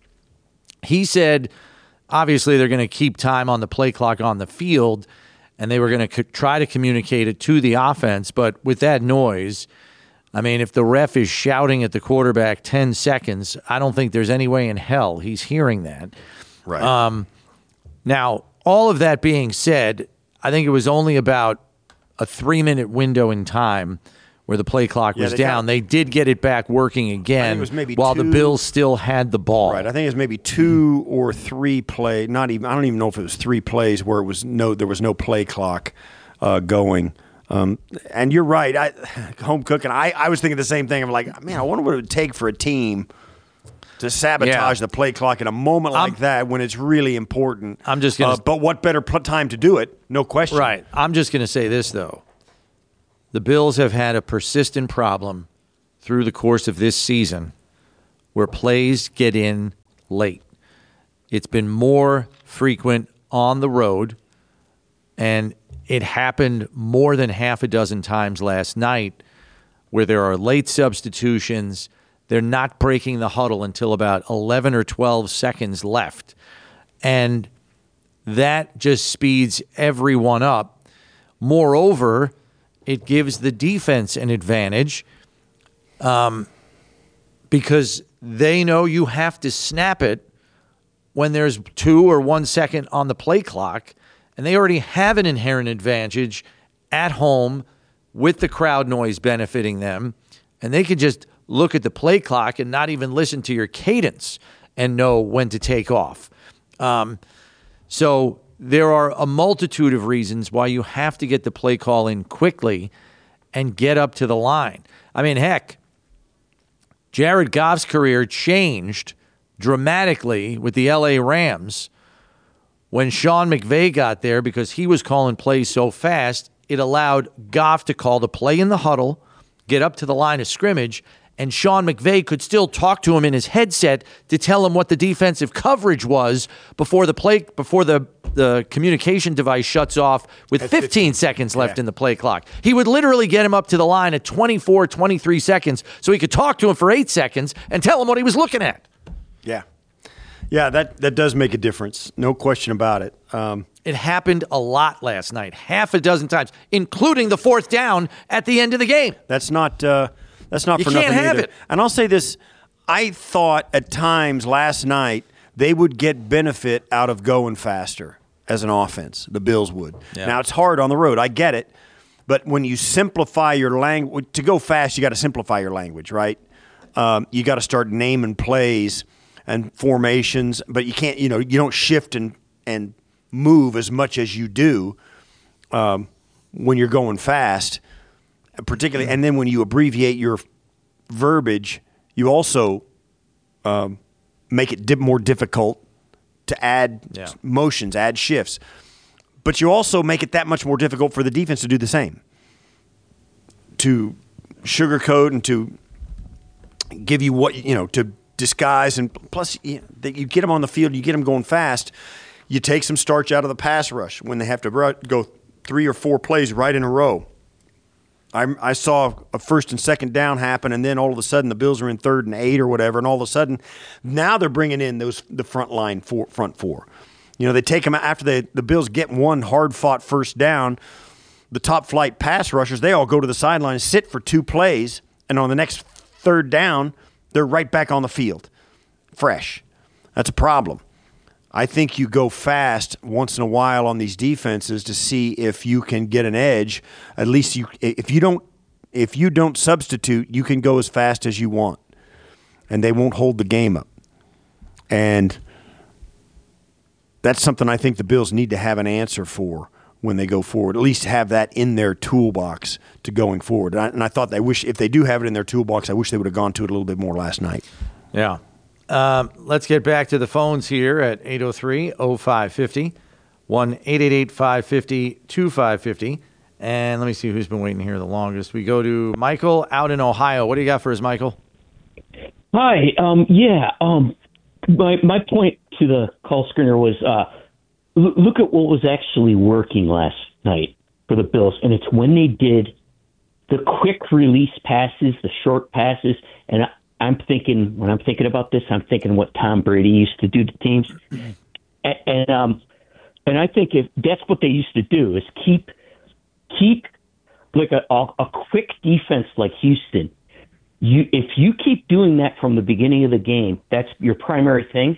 he said, obviously they're going to keep time on the play clock on the field, and they were going to try to communicate it to the offense. But with that noise, I mean, if the ref is shouting at the quarterback 10 seconds, I don't think there's any way in hell he's hearing that. Right. Now, all of that being said, I think it was only about a 3-minute window in time where the play clock was down. They did get it back working again while the Bills still had the ball. Right. I think it was maybe 2 or 3 play. I don't even know if it was 3 plays where there was no play clock going. And you're right. Home cooking. I was thinking the same thing. I'm like, man, I wonder what it would take for a team to sabotage the play clock in a moment like that when it's really important. I'm just going but what better time to do it? No question. Right. I'm just going to say this, though. The Bills have had a persistent problem through the course of this season where plays get in late. It's been more frequent on the road, and it happened more than half a dozen times last night where there are late substitutions. They're not breaking the huddle until about 11 or 12 seconds left. And that just speeds everyone up. Moreover, it gives the defense an advantage because they know you have to snap it when there's 2 or 1 second on the play clock, and they already have an inherent advantage at home with the crowd noise benefiting them, and they could just look at the play clock and not even listen to your cadence and know when to take off. So there are a multitude of reasons why you have to get the play call in quickly and get up to the line. I mean, heck, Jared Goff's career changed dramatically with the LA Rams when Sean McVay got there because he was calling plays so fast, it allowed Goff to call the play in the huddle, get up to the line of scrimmage, and Sean McVay could still talk to him in his headset to tell him what the defensive coverage was before the communication device shuts off with 15 seconds left in the play clock. He would literally get him up to the line at 24, 23 seconds so he could talk to him for 8 seconds and tell him what he was looking at. Yeah. Yeah, that does make a difference. No question about it. It happened a lot last night, half a dozen times, including the 4th down at the end of the game. That's not for nothing either. You can't have it. And I'll say this. I thought at times last night they would get benefit out of going faster as an offense. The Bills would. Yeah. Now, it's hard on the road. I get it. But when you simplify your language, to go fast, you got to simplify your language, right? You got to start naming plays and formations, but you can't, you don't shift and move as much as you do when you're going fast, particularly. And then when you abbreviate your verbiage, you also make it more difficult to add motions, add shifts. But you also make it that much more difficult for the defense to do the same, to sugarcoat and to give you what, to disguise. And plus, you get them on the field, you get them going fast, you take some starch out of the pass rush when they have to go 3 or 4 plays right in a row. I saw a 1st and 2nd down happen, and then all of a sudden the Bills are in 3rd and 8 or whatever, and all of a sudden now they're bringing in the front four. They take them after the Bills get one hard-fought 1st down. The top-flight pass rushers, they all go to the sideline and sit for 2 plays, and on the next 3rd down, they're right back on the field, fresh. That's a problem. I think you go fast once in a while on these defenses to see if you can get an edge. At least if you don't substitute, you can go as fast as you want, and they won't hold the game up. And that's something I think the Bills need to have an answer for when they go forward. At least have that in their toolbox to going forward. And I thought if they do have it in their toolbox, I wish they would have gone to it a little bit more last night. Yeah. Let's get back to the phones here at 803-0550, 1-888-550-2550. And let me see who's been waiting here the longest. We go to Michael out in Ohio. What do you got for us, Michael? Hi. My point to the call screener was look at what was actually working last night for the Bills, and it's when they did the quick release passes, the short passes, and when I'm thinking about this, I'm thinking what Tom Brady used to do to teams, and I think if that's what they used to do is keep like a quick defense like Houston. If you keep doing that from the beginning of the game, that's your primary thing.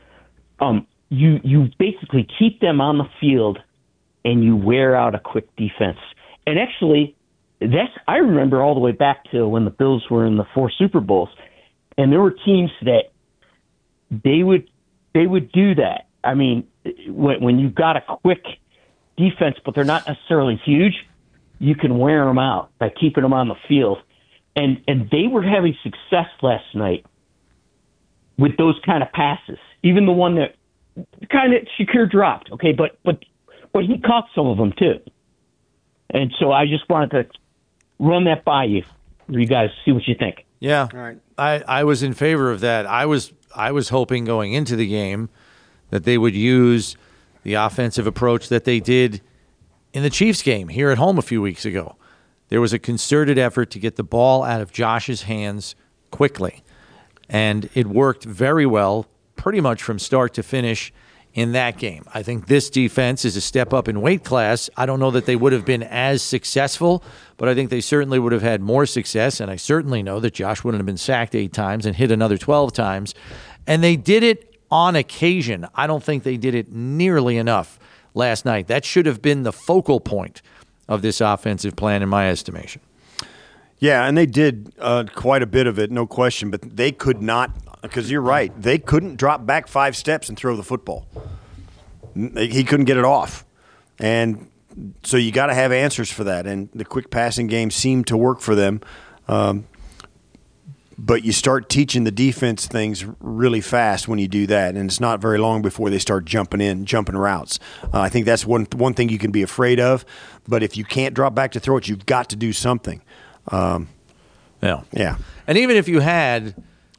You basically keep them on the field, and you wear out a quick defense. And actually, I remember all the way back to when the Bills were in the 4 Super Bowls. And there were teams that they would do that. I mean, when you've got a quick defense, but they're not necessarily huge, you can wear them out by keeping them on the field. And they were having success last night with those kind of passes. Even the one that kind of Shakir dropped, okay, but he caught some of them too. And so I just wanted to run that by you. You guys see what you think. Yeah. All right. I was in favor of that. I was hoping going into the game that they would use the offensive approach that they did in the Chiefs game here at home a few weeks ago. There was a concerted effort to get the ball out of Josh's hands quickly, and it worked very well pretty much from start to finish in that game. I think this defense is a step up in weight class. I don't know that they would have been as successful, but I think they certainly would have had more success, and I certainly know that Josh wouldn't have been sacked 8 times and hit another 12 times. And they did it on occasion. I don't think they did it nearly enough last night. That should have been the focal point of this offensive plan, in my estimation. Yeah, and they did quite a bit of it, no question, but they could not, because you're right, they couldn't drop back 5 steps and throw the football. He couldn't get it off. And so you got to have answers for that, and the quick passing game seemed to work for them. But you start teaching the defense things really fast when you do that, and it's not very long before they start jumping routes. I think that's one thing you can be afraid of, but if you can't drop back to throw it, you've got to do something. Yeah. And even if you had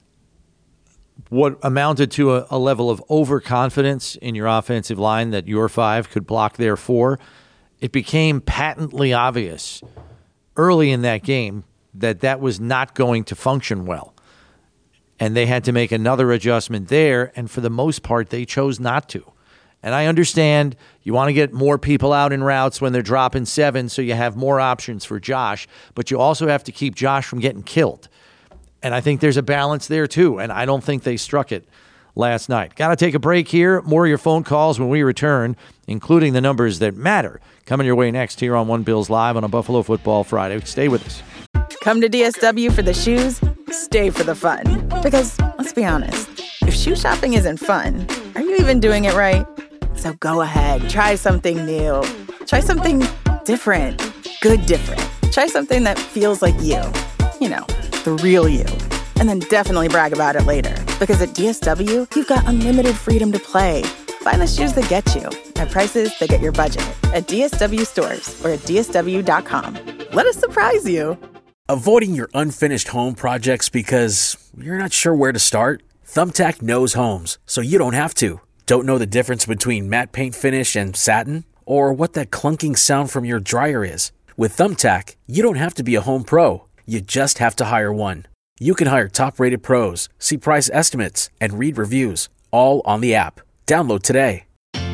what amounted to a level of overconfidence in your offensive line that your 5 could block their 4, it became patently obvious early in that game that was not going to function well. And they had to make another adjustment there, and for the most part, they chose not to. And I understand you want to get more people out in routes when they're dropping 7 so you have more options for Josh, but you also have to keep Josh from getting killed. And I think there's a balance there too, and I don't think they struck it last night. Got to take a break here. More of your phone calls when we return, including the numbers that matter. Coming your way next here on One Bills Live on a Buffalo Football Friday. Stay with us. Come to DSW for the shoes, stay for the fun. Because, let's be honest, if shoe shopping isn't fun, are you even doing it right? So go ahead, try something new. Try something different. Good different. Try something that feels like you. You know, the real you. And then definitely brag about it later. Because at DSW, you've got unlimited freedom to play. Find the shoes that get you at prices that get your budget at DSW stores or at DSW.com. Let us surprise you. Avoiding your unfinished home projects because you're not sure where to start? Thumbtack knows homes, so you don't have to. Don't know the difference between matte paint finish and satin? Or what that clunking sound from your dryer is? With Thumbtack, you don't have to be a home pro. You just have to hire one. You can hire top-rated pros, see price estimates, and read reviews, all on the app. Download today.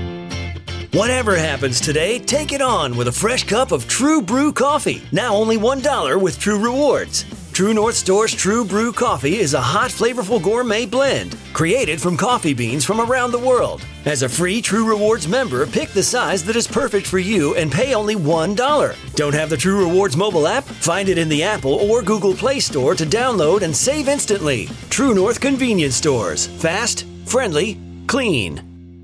Whatever happens today, take it on with a fresh cup of True Brew coffee. Now only $1 with True Rewards. True North Store's True Brew coffee is a hot, flavorful gourmet blend created from coffee beans from around the world. As a free True Rewards member, pick the size that is perfect for you and pay only $1. Don't have the True Rewards mobile app? Find it in the Apple or Google Play Store to download and save instantly. True North Convenience Stores. Fast, friendly, clean.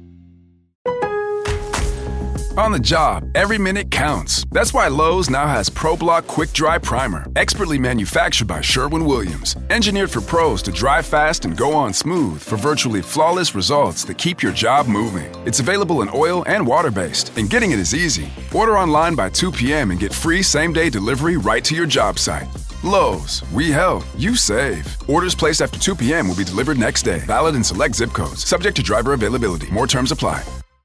On the job, every minute counts. That's why Lowe's now has ProBlock Quick Dry Primer, expertly manufactured by Sherwin-Williams. Engineered for pros to dry fast and go on smooth for virtually flawless results that keep your job moving. It's available in oil and water-based, and getting it is easy. Order online by 2 p.m. and get free same-day delivery right to your job site. Lowe's, we help, you save. Orders placed after 2 p.m. will be delivered next day. Valid in select zip codes. Subject to driver availability. More terms apply.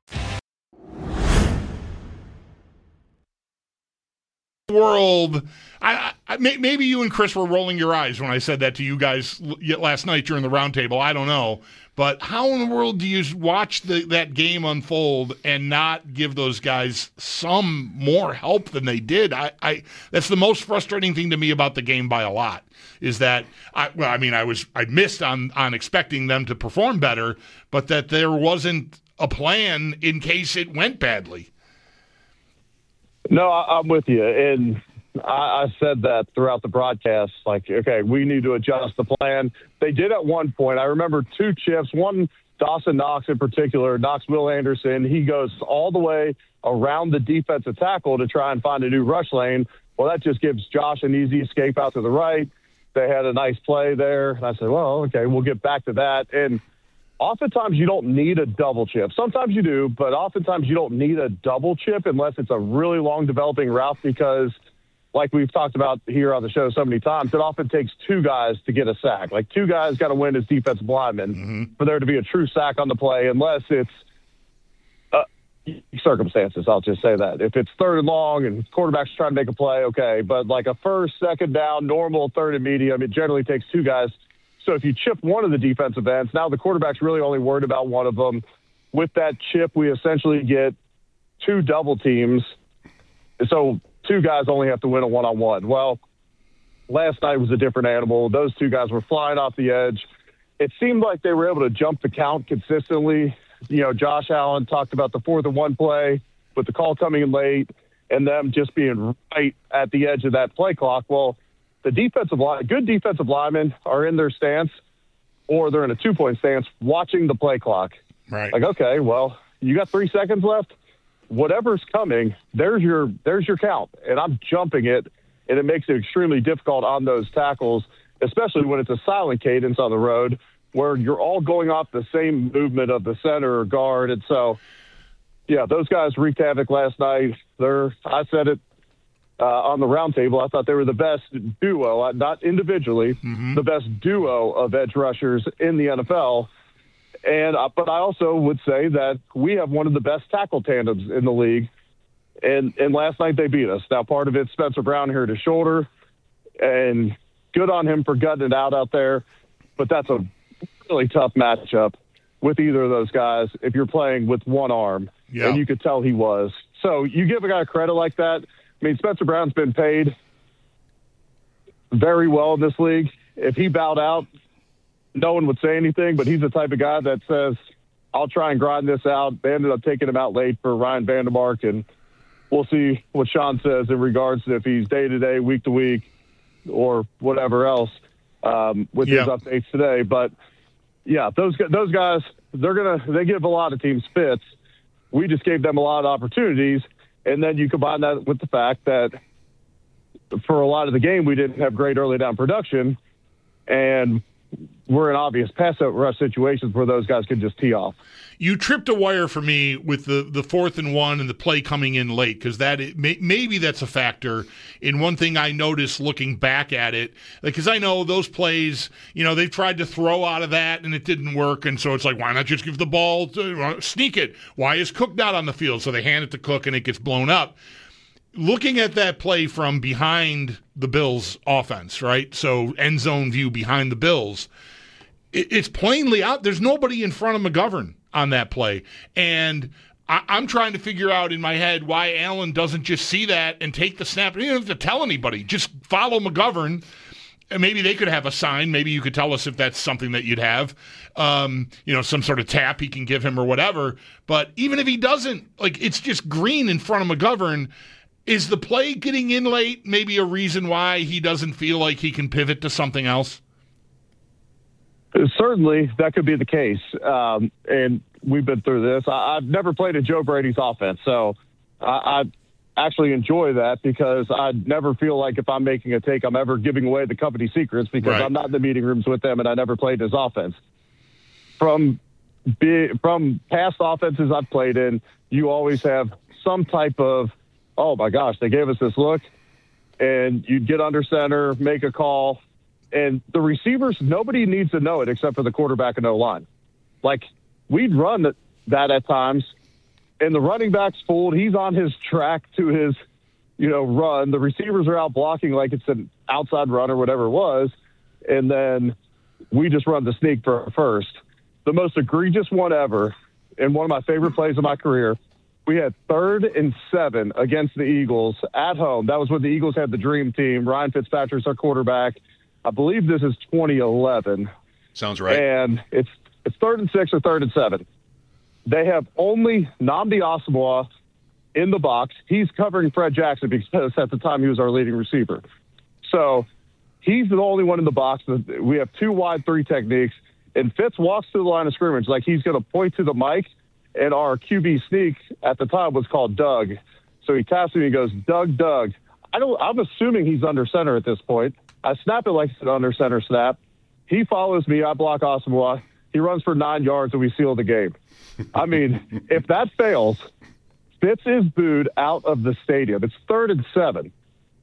World, maybe you and Chris were rolling your eyes when I said that to you guys last night during the roundtable. I don't know, but how in the world do you watch that game unfold and not give those guys some more help than they did? That's the most frustrating thing to me about the game by a lot. Is that I missed on expecting them to perform better, but that there wasn't a plan in case it went badly. No, I'm with you. And I said that throughout the broadcast, like, okay, we need to adjust the plan. They did at one point. I remember 2 chips, one Dawson Knox in particular, Knox Will Anderson. He goes all the way around the defensive tackle to try and find a new rush lane. Well, that just gives Josh an easy escape out to the right. They had a nice play there. And I said, well, okay, we'll get back to that. And oftentimes you don't need a double chip. Sometimes you do, but oftentimes you don't need a double chip unless it's a really long developing route, because like we've talked about here on the show so many times, it often takes two guys to get a sack. Like, two guys got to win as defensive linemen for there to be a true sack on the play, unless it's circumstances. I'll just say that. If it's 3rd and long and quarterback's trying to make a play, okay. But like a 1st, 2nd down, normal 3rd and medium, it generally takes two guys. So if you chip one of the defensive ends, now the quarterback's really only worried about one of them. With that chip, we essentially get 2 double teams. So 2 guys only have to win a one-on-one. Well, last night was a different animal. Those 2 guys were flying off the edge. It seemed like they were able to jump the count consistently. You know, Josh Allen talked about the 4th and 1 play with the call coming in late and them just being right at the edge of that play clock. Well, the good defensive linemen are in their stance, or they're in a 2-point stance watching the play clock. Right. Like, okay, well, you got 3 seconds left. Whatever's coming, there's your count, and I'm jumping it, and it makes it extremely difficult on those tackles, especially when it's a silent cadence on the road where you're all going off the same movement of the center or guard. And so, yeah, those guys wreaked havoc last night. I said it on the roundtable. I thought they were the best duo, not individually, the best duo of edge rushers in the NFL. But I also would say that we have one of the best tackle tandems in the league. And last night they beat us. Now, part of it's Spencer Brown hurt his shoulder, and good on him for gutting it out there. But that's a really tough matchup with either of those guys if you're playing with one arm. Yeah. And you could tell he was. So you give a guy credit like that. I mean, Spencer Brown's been paid very well in this league. If he bowed out, no one would say anything, but he's the type of guy that says, I'll try and grind this out. They ended up taking him out late for Ryan Vandermark, and we'll see what Sean says in regards to if he's day-to-day, week-to-week, or whatever else with his updates today. But, yeah, those guys, they give a lot of teams fits. We just gave them a lot of opportunities, and then you combine that with the fact that for a lot of the game we didn't have great early down production, and we're in obvious pass-out rush situations where those guys can just tee off. You tripped a wire for me with the 4th and 1 and the play coming in late, because maybe that's a factor. In one thing I noticed looking back at it, because I know those plays, they've tried to throw out of that and it didn't work, and so it's like, why not just give the ball to sneak it? Why is Cook not on the field? So they hand it to Cook and it gets blown up. Looking at that play from behind the Bills' offense, right? So end zone view behind the Bills, it's plainly out. There's nobody in front of McGovern on that play. And I'm trying to figure out in my head why Allen doesn't just see that and take the snap. You don't have to tell anybody. Just follow McGovern. And maybe they could have a sign. Maybe you could tell us if that's something that you'd have. Some sort of tap he can give him or whatever. But even if he doesn't, it's just green in front of McGovern. Is the play getting in late maybe a reason why he doesn't feel like he can pivot to something else? Certainly, that could be the case. And we've been through this. I've never played in Joe Brady's offense, so I actually enjoy that because I never feel like if I'm making a take, I'm ever giving away the company secrets because I'm not in the meeting rooms with them and I never played his offense. From past offenses I've played in, you always have some type of, oh my gosh, they gave us this look, and you'd get under center, make a call, and the receivers, nobody needs to know it except for the quarterback and O-line. We'd run that at times, and the running back's fooled. He's on his track to his, run. The receivers are out blocking like it's an outside run or whatever it was, and then we just run the sneak for a first. The most egregious one ever, and one of my favorite plays of my career, we had 3rd and 7 against the Eagles at home. That was when the Eagles had the dream team. Ryan Fitzpatrick's our quarterback. I believe this is 2011. Sounds right. And it's 3rd and 6 or 3rd and 7. They have only Nnamdi Asomugha in the box. He's covering Fred Jackson because at the time he was our leading receiver. So he's the only one in the box. We have 2 wide 3 techniques. And Fitz walks to the line of scrimmage like he's going to point to the mic. And our QB sneak at the time was called Doug. So he taps me and he goes, Doug. I'm assuming he's under center at this point. I snap it like it's an under center snap. He follows me. I block Asomugha. He runs for 9 yards and we seal the game. I mean, if that fails, Fitz is booed out of the stadium. It's 3rd and 7.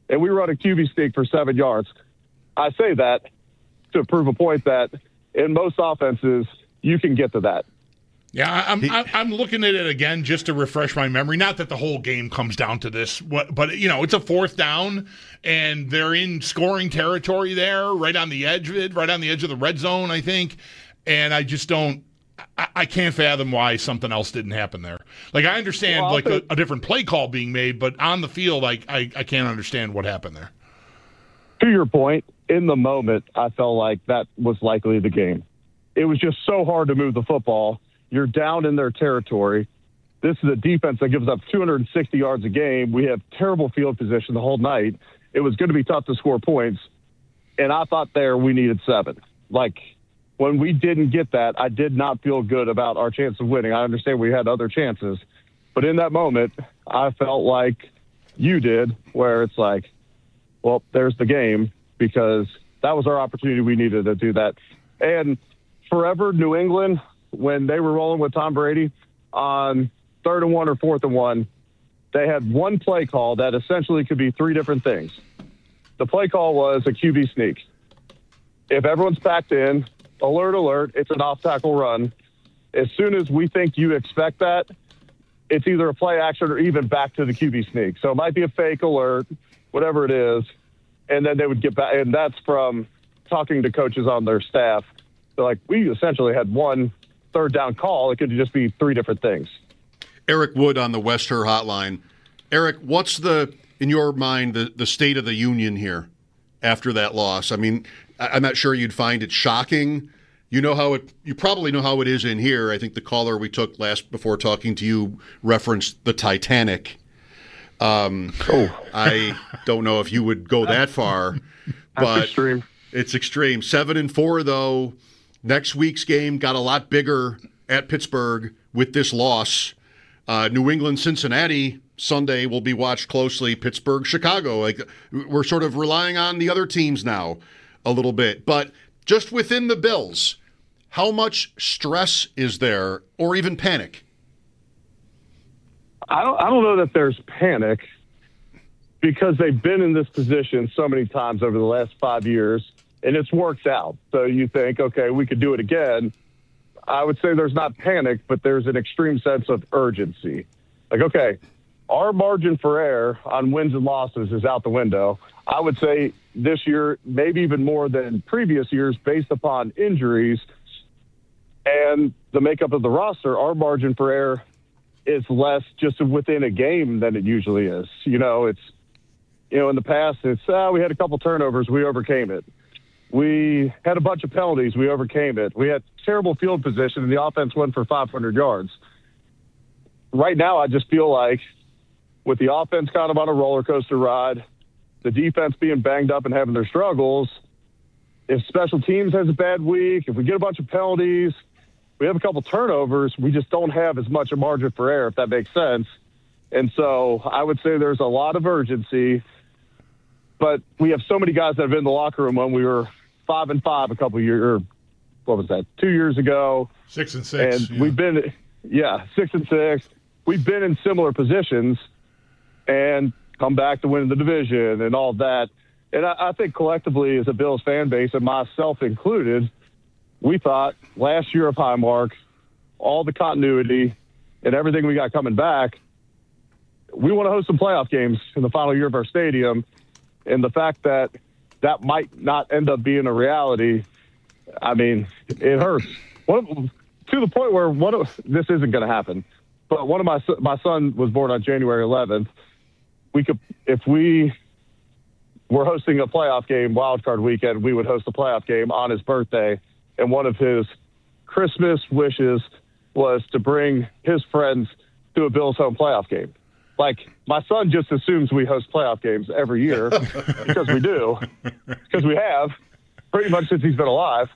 and we run a QB sneak for 7 yards. I say that to prove a point that in most offenses, you can get to that. Yeah, I'm looking at it again just to refresh my memory. Not that the whole game comes down to this, but it's a 4th down, and they're in scoring territory there, right on the edge of it, right on the edge of the red zone, I think. And I just don't. I can't fathom why something else didn't happen there. Like, I understand a different play call being made, but on the field, I can't understand what happened there. To your point, in the moment, I felt like that was likely the game. It was just so hard to move the football. You're down in their territory. This is a defense that gives up 260 yards a game. We have terrible field position the whole night. It was going to be tough to score points, and I thought there we needed 7. Like, when we didn't get that, I did not feel good about our chance of winning. I understand we had other chances, but in that moment, I felt like you did, where it's like, well, there's the game, because that was our opportunity. We needed to do that. And forever, New England, when they were rolling with Tom Brady on 3rd and 1 or 4th and 1, they had one play call that essentially could be 3 different things. The play call was a QB sneak. If everyone's packed in, alert, it's an off-tackle run. As soon as we think you expect that, it's either a play action or even back to the QB sneak. So it might be a fake alert, whatever it is, and then they would get back. And that's from talking to coaches on their staff. They're like, we essentially had one 3rd down call. It could just be 3 different things. Eric Wood on the West Her Hotline. Eric, what's in your mind, the state of the union here after that loss? I mean, I'm not sure you'd find it shocking. You probably know how it is in here. I think the caller we took before talking to you referenced the Titanic. I don't know if you would go that far, but extreme. It's extreme. 7-4 though. Next week's game got a lot bigger at Pittsburgh with this loss. New England, Cincinnati Sunday will be watched closely. Pittsburgh, Chicago. Like, we're sort of relying on the other teams now a little bit. But just within the Bills, how much stress is there, or even panic? I don't know that there's panic, because they've been in this position so many times over the last 5 years, and it's worked out. So you think, okay, we could do it again. I would say there's not panic, but there's an extreme sense of urgency. Like, okay, our margin for error on wins and losses is out the window. I would say this year, maybe even more than previous years, based upon injuries and the makeup of the roster, our margin for error is less just within a game than it usually is. In the past, we had a couple turnovers, we overcame it. We had a bunch of penalties, we overcame it. We had terrible field position, and the offense went for 500 yards. Right now, I just feel like with the offense kind of on a roller coaster ride, the defense being banged up and having their struggles, if special teams has a bad week, if we get a bunch of penalties, we have a couple turnovers, we just don't have as much a margin for error, if that makes sense. And so I would say there's a lot of urgency, but we have so many guys that have been in the locker room when we were 5-5 a couple years, 2 years ago. 6-6. And we've been, 6-6. We've been in similar positions and come back to win the division and all that. And I think collectively as a Bills fan base, and myself included, we thought last year of Highmark, all the continuity and everything we got coming back, we want to host some playoff games in the final year of our stadium. And the fact that might not end up being a reality, I mean, it hurts. To the point where this isn't going to happen. But one of my son was born on January 11th. If we were hosting a playoff game, wild card weekend, we would host a playoff game on his birthday. And one of his Christmas wishes was to bring his friends to a Bills home playoff game. Like, my son just assumes we host playoff games every year because we do, because we have pretty much since he's been alive.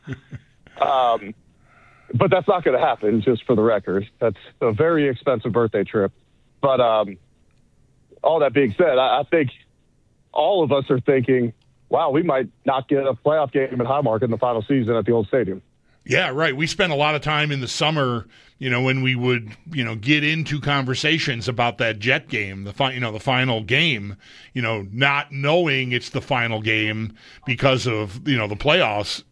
But that's not going to happen, just for the record. That's a very expensive birthday trip. But all that being said, I think all of us are thinking, wow, we might not get a playoff game at Highmark in the final season at the old stadium. Yeah, right. We spent a lot of time in the summer, when we would, get into conversations about that Jet game, the final game, not knowing it's the final game because of, the playoffs.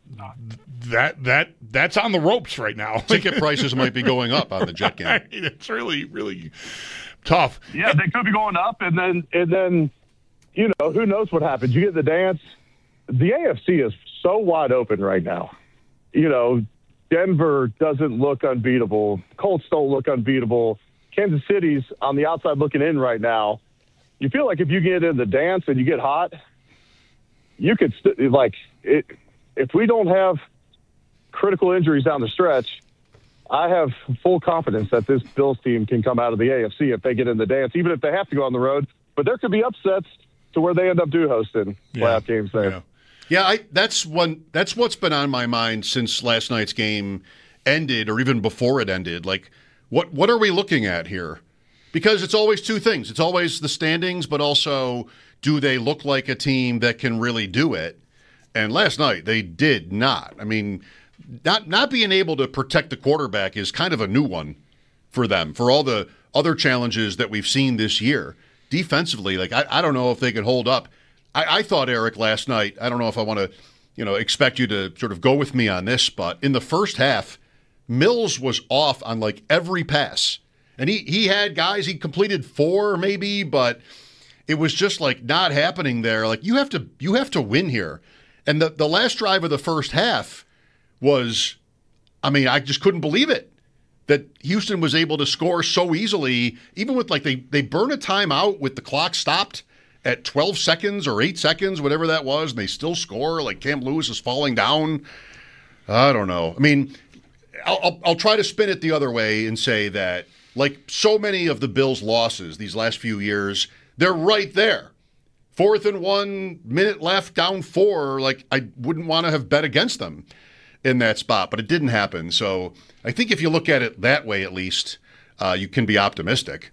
That's on the ropes right now. Ticket prices might be going up on the Jet game. It's really, really tough. Yeah, they could be going up, and then who knows what happens. You get the dance. The AFC is so wide open right now. Denver doesn't look unbeatable. Colts don't look unbeatable. Kansas City's on the outside looking in right now. You feel like if you get in the dance and you get hot, you could if we don't have critical injuries down the stretch, I have full confidence that this Bills team can come out of the AFC if they get in the dance, even if they have to go on the road. But there could be upsets to where they end up hosting playoff games there. Yeah, that's what's been on my mind since last night's game ended, or even before it ended. Like, what are we looking at here? Because it's always two things. It's always the standings, but also, do they look like a team that can really do it? And last night they did not. I mean, not being able to protect the quarterback is kind of a new one for them, for all the other challenges that we've seen this year. Defensively, I don't know if they could hold up. I thought, Eric, last night, I don't know if I want to, expect you to sort of go with me on this, but in the first half, Mills was off on every pass. And he had guys, he completed 4 maybe, but it was just not happening there. You have to win here. And the last drive of the first half was, I just couldn't believe it that Houston was able to score so easily, even with they burn a timeout with the clock stopped at 12 seconds or 8 seconds, whatever that was, and they still score. Cam Lewis is falling down. I don't know. I'll try to spin it the other way and say that, so many of the Bills' losses these last few years, they're right there. 4th and 1, minute left, down 4. I wouldn't want to have bet against them in that spot, but it didn't happen. So I think if you look at it that way, at least, you can be optimistic.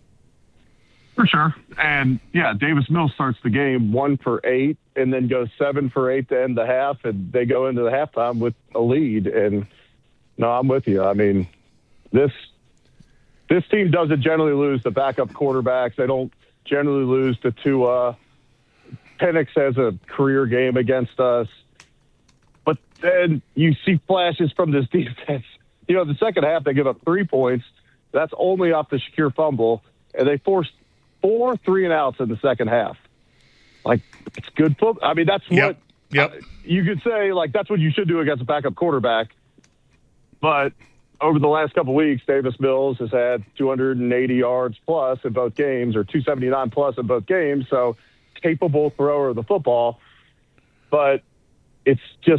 For sure. And, Davis Mills starts the game 1 for 8 and then goes 7 for 8 to end the half, and they go into the halftime with a lead. And, no, I'm with you. This team doesn't generally lose to backup quarterbacks. They don't generally lose to Tua. Penix has a career game against us. But then you see flashes from this defense. The second half, they give up 3 points. That's only off the Shakir fumble, and they forced 4 3-and-outs in the second half. It's good football. That's what you could say, that's what you should do against a backup quarterback. But over the last couple of weeks, Davis Mills has had 280 yards plus in both games, or 279 plus in both games, so capable thrower of the football. But it's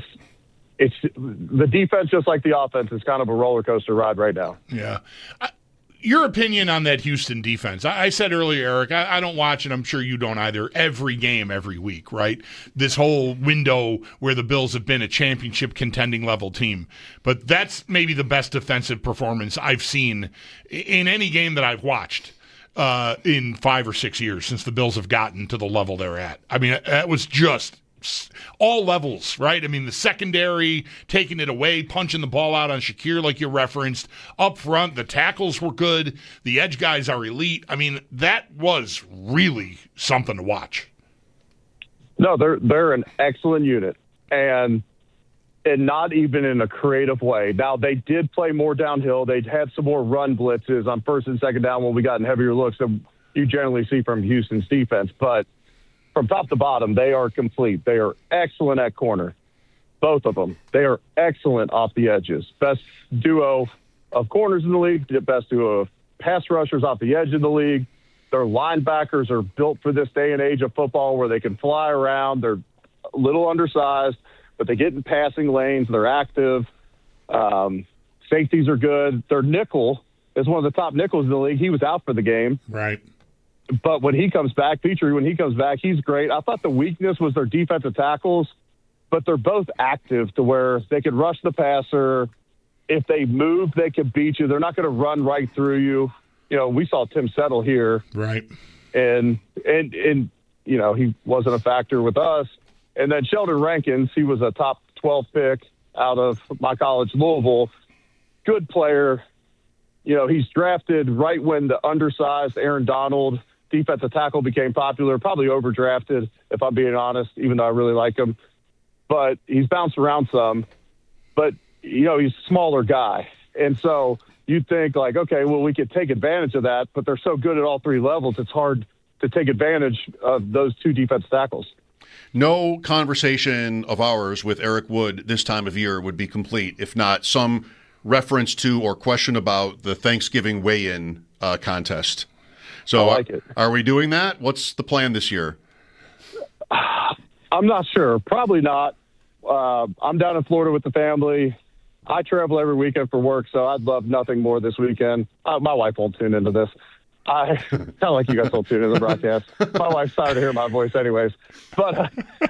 the defense, just like the offense, is kind of a roller coaster ride right now. Yeah. Your opinion on that Houston defense. I said earlier, Eric, I don't watch, and I'm sure you don't either, every game every week, right? This whole window where the Bills have been a championship contending level team. But that's maybe the best defensive performance I've seen in any game that I've watched in 5 or 6 years since the Bills have gotten to the level they're at. That was just all levels, right? The secondary, taking it away, punching the ball out on Shakir like you referenced. Up front, the tackles were good. The edge guys are elite. That was really something to watch. No, they're an excellent unit, and not even in a creative way. Now, they did play more downhill. They had some more run blitzes on 1st and 2nd down when we got in heavier looks than you generally see from Houston's defense, but from top to bottom, they are complete. They are excellent at corner, both of them. They are excellent off the edges. Best duo of corners in the league, the best duo of pass rushers off the edge of the league. Their linebackers are built for this day and age of football where they can fly around. They're a little undersized, but they get in passing lanes. They're active. Safeties are good. Their nickel is one of the top nickels in the league. He was out for the game. Right. But when he comes back, Petrie, when he comes back, he's great. I thought the weakness was their defensive tackles, but they're both active to where they can rush the passer. If they move, they can beat you. They're not going to run right through you. We saw Tim Settle here. Right. And he wasn't a factor with us. And then Sheldon Rankins, he was a top 12 pick out of my college, Louisville. Good player. You know, he's drafted right when the undersized Aaron Donald defensive tackle became popular, probably overdrafted, if I'm being honest, even though I really like him. But he's bounced around some. But, you know, he's a smaller guy. And so you'd think, like, okay, well, we could take advantage of that, but they're so good at all three levels, it's hard to take advantage of those two defensive tackles. No conversation of ours with Eric Wood this time of year would be complete if not some reference to or question about the Thanksgiving weigh-in contest. So I like it. Are we doing that? What's the plan this year? I'm not sure. Probably not. I'm down in Florida with the family. I travel every weekend for work, so I'd love nothing more this weekend. My wife won't tune into this. Not like you guys won't tune into the broadcast. My wife's tired of hearing my voice anyways. But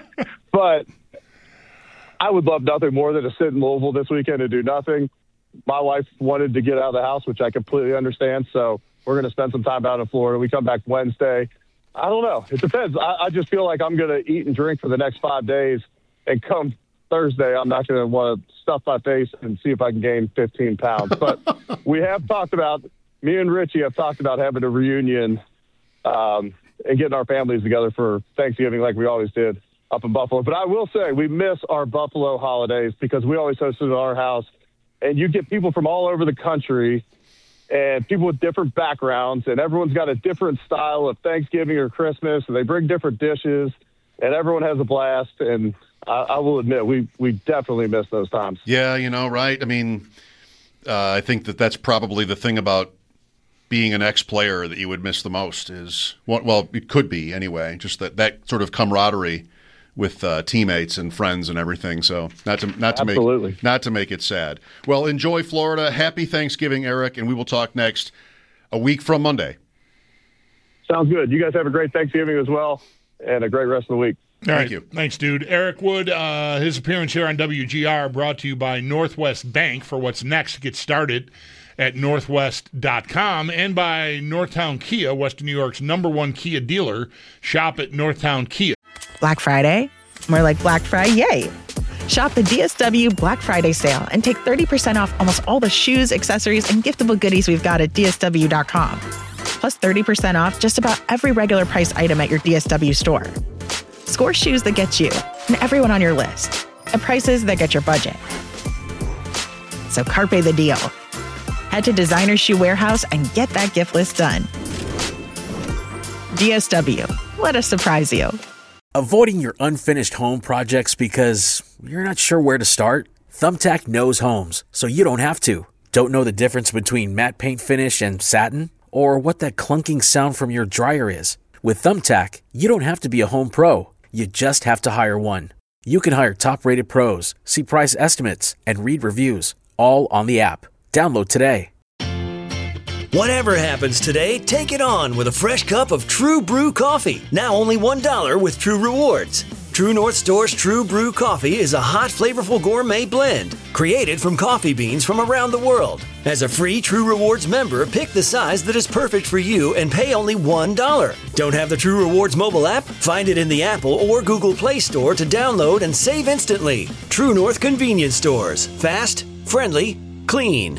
I would love nothing more than to sit in Louisville this weekend and do nothing. My wife wanted to get out of the house, which I completely understand, so we're going to spend some time out in Florida. We come back Wednesday. I don't know. It depends. I just feel like I'm going to eat and drink for the next 5 days, and come Thursday, I'm not going to want to stuff my face and see if I can gain 15 pounds. But we have talked about, me and Richie have talked about having a reunion and getting our families together for Thanksgiving like we always did up in Buffalo. But I will say we miss our Buffalo holidays because we always hosted at our house. And you get people from all over the country and people with different backgrounds, and everyone's got a different style of Thanksgiving or Christmas, and they bring different dishes, and everyone has a blast. And I will admit, we definitely miss those times. Yeah, you know, right? I mean, I think that's probably the thing about being an ex-player that you would miss the most is, well, it could be anyway, just that sort of camaraderie with teammates and friends and everything. So not to make it sad. Well, enjoy Florida. Happy Thanksgiving, Eric, and we will talk next a week from Monday. Sounds good. You guys have a great Thanksgiving as well, and a great rest of the week. Thank you. Thanks, dude. Eric Wood, his appearance here on WGR brought to you by Northwest Bank for what's next. Get started at northwest.com and by Northtown Kia, Western New York's #1 Kia dealer. Shop at Northtown Kia. Black Friday? More like Black Friday. Shop the DSW Black Friday sale and take 30% off almost all the shoes, accessories, and giftable goodies we've got at DSW.com. Plus 30% off just about every regular price item at your DSW store. Score shoes that get you and everyone on your list at prices that get your budget. So carpe the deal. Head to Designer Shoe Warehouse and get that gift list done. DSW. Let us surprise you. Avoiding your unfinished home projects because you're not sure where to start? Thumbtack knows homes, so you don't have to. Don't know the difference between matte paint finish and satin? Or what that clunking sound from your dryer is? With Thumbtack, you don't have to be a home pro. You just have to hire one. You can hire top-rated pros, see price estimates, and read reviews, all on the app. Download today. Whatever happens today, take it on with a fresh cup of True Brew coffee. Now only $1 with True Rewards. True North Store's True Brew coffee is a hot, flavorful gourmet blend created from coffee beans from around the world. As a free True Rewards member, pick the size that is perfect for you and pay only $1. Don't have the True Rewards mobile app? Find it in the Apple or Google Play Store to download and save instantly. True North Convenience Stores. Fast, friendly, clean.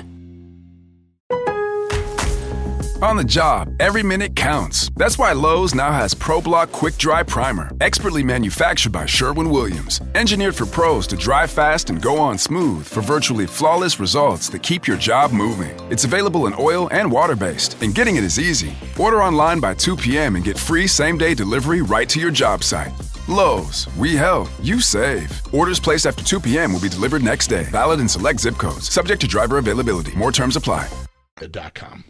On the job, every minute counts. That's why Lowe's now has ProBlock Quick Dry Primer, expertly manufactured by Sherwin-Williams. Engineered for pros to dry fast and go on smooth for virtually flawless results that keep your job moving. It's available in oil and water-based, and getting it is easy. Order online by 2 p.m. and get free same-day delivery right to your job site. Lowe's, we help, you save. Orders placed after 2 p.m. will be delivered next day. Valid in select zip codes. Subject to driver availability. More terms apply. .com.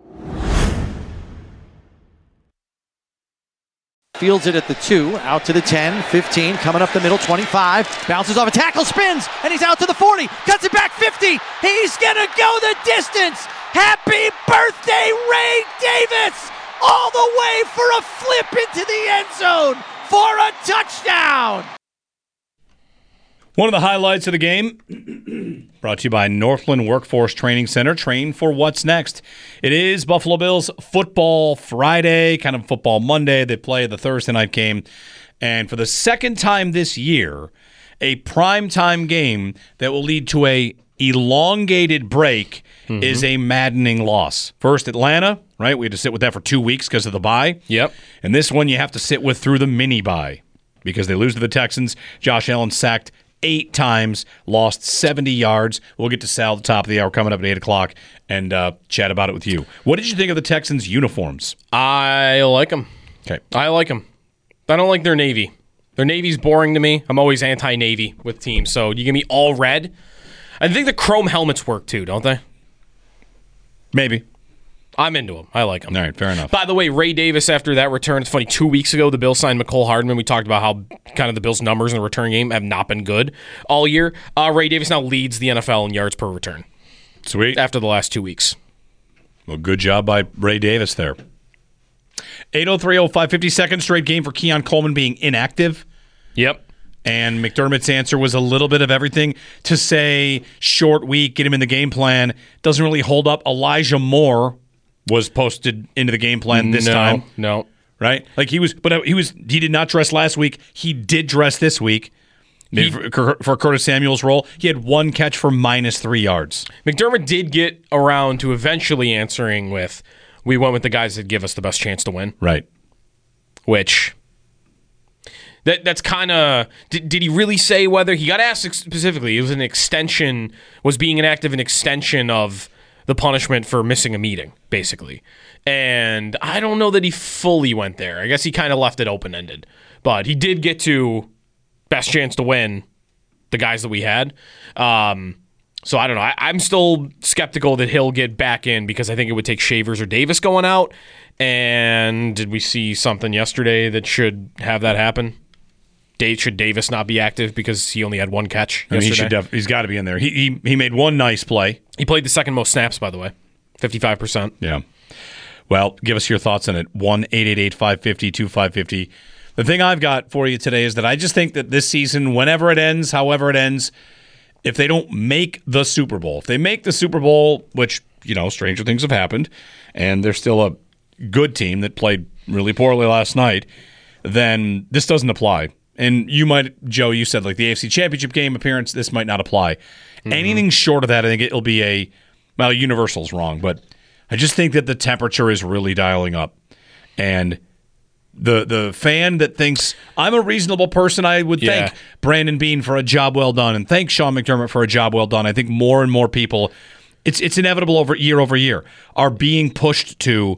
Fields it at the 2, out to the 10, 15, coming up the middle, 25, bounces off a tackle, spins, and he's out to the 40, cuts it back 50, he's gonna go the distance! Happy birthday, Ray Davis! All the way for a flip into the end zone for a touchdown! One of the highlights of the game, brought to you by Northland Workforce Training Center. Train for what's next. It is Buffalo Bills Football Friday, kind of Football Monday. They play the Thursday night game. And for the second time this year, a primetime game that will lead to a elongated break is a maddening loss. First, Atlanta, right? We had to sit with that for 2 weeks because of the bye. Yep. And this one you have to sit with through the mini bye because they lose to the Texans. Josh Allen sacked 8 times, lost 70 yards. We'll get to Sal at the top of the hour coming up at 8 o'clock and chat about it with you. What did you think of the Texans' uniforms? I like them. Okay. I like them. I don't like their navy. Their navy's boring to me. I'm always anti-navy with teams, so you give me all red. I think the chrome helmets work too, don't they? Maybe. I'm into them. I like them. All right, fair enough. By the way, Ray Davis, after that return, it's funny, 2 weeks ago, the Bills signed McCole Hardman. We talked about how kind of the Bills' numbers in the return game have not been good all year. Ray Davis now leads the NFL in yards per return. Sweet. After the last 2 weeks. Well, good job by Ray Davis there. 803-05, 52nd straight game for Keon Coleman being inactive. Yep. And McDermott's answer was a little bit of everything. To say short week, get him in the game plan, doesn't really hold up. Elijah Moore was posted into the game plan this time. No. Right? Like he did not dress last week. He did dress this week. For Curtis Samuel's role, he had 1 catch for -3 yards. McDermott did get around to eventually answering with, we went with the guys that give us the best chance to win. Right. Which... That's kind of... Did he really say whether... He got asked specifically. It was an extension... Was being inactive an extension of the punishment for missing a meeting, basically. And I don't know that he fully went there. I guess he kind of left it open-ended. But he did get to best chance to win the guys that we had. So I don't know. I'm still skeptical that he'll get back in because I think it would take Shavers or Davis going out. And did we see something yesterday that should have that happen? Should Davis not be active because he only had 1 catch yesterday? He's got to be in there. He made 1 nice play. He played the second most snaps, by the way, 55%. Yeah. Well, give us your thoughts on it. 1-888-550-2550. The thing I've got for you today is that I just think that this season, whenever it ends, however it ends, if they don't make the Super Bowl, if they make the Super Bowl, which, stranger things have happened, and they're still a good team that played really poorly last night, then this doesn't apply. And you might, Joe, you said like the AFC Championship game appearance, this might not apply. Mm-hmm. Anything short of that, I think it'll be Universal's wrong, but I just think that the temperature is really dialing up. And the fan that thinks I'm a reasonable person, I would thank Brandon Beane for a job well done and thank Sean McDermott for a job well done. I think more and more people, it's inevitable over year, are being pushed to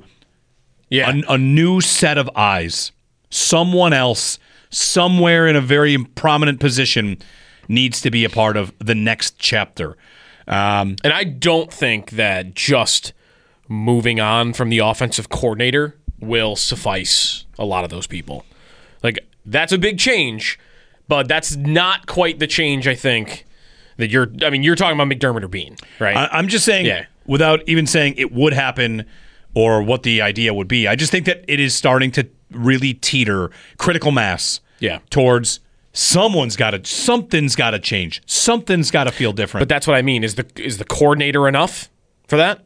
a new set of eyes. Someone else somewhere in a very prominent position needs to be a part of the next chapter. And I don't think that just moving on from the offensive coordinator will suffice a lot of those people. Like, that's a big change, but that's not quite the change, I think, that you're talking about McDermott or Beane, right? I'm just saying, without even saying it would happen or what the idea would be, I just think that it is starting to really teeter critical mass towards something's got to change. Something's got to feel different. But that's what I mean. Is the coordinator enough for that?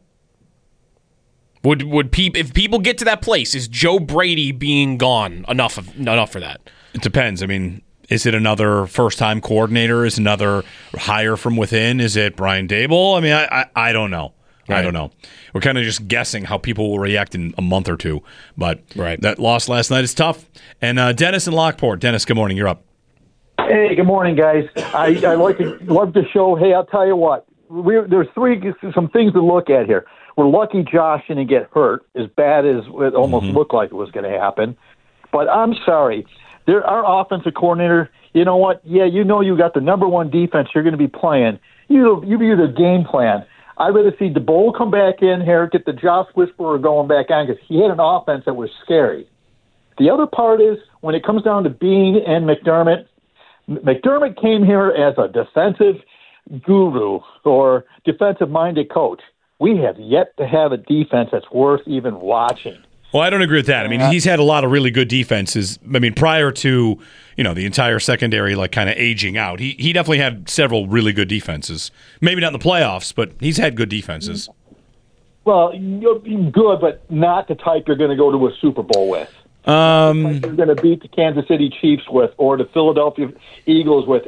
If people get to that place, is Joe Brady being gone enough for that? It depends. Is it another first-time coordinator? Is it another hire from within? Is it Brian Daboll? I don't know. Right. I don't know. We're kind of just guessing how people will react in a month or two. But that loss last night is tough. And Dennis in Lockport. Dennis, good morning. You're up. Hey, good morning, guys. I love the show. Hey, I'll tell you what. There's some things to look at here. We're lucky Josh didn't get hurt, as bad as it almost looked like it was going to happen. But I'm sorry. Our offensive coordinator, you know what? Yeah, you got the number 1 defense you're going to be playing. You be the game plan. I'd rather see DeBoll come back in here, get the Josh Whisperer going back on, because he had an offense that was scary. The other part is, when it comes down to Beane and McDermott came here as a defensive guru or defensive-minded coach. We have yet to have a defense that's worth even watching. Well, I don't agree with that. He's had a lot of really good defenses. Prior to, the entire secondary kind of aging out, he definitely had several really good defenses. Maybe not in the playoffs, but he's had good defenses. Well, good, but not the type you're going to go to a Super Bowl with. You're going to beat the Kansas City Chiefs with, or the Philadelphia Eagles with, and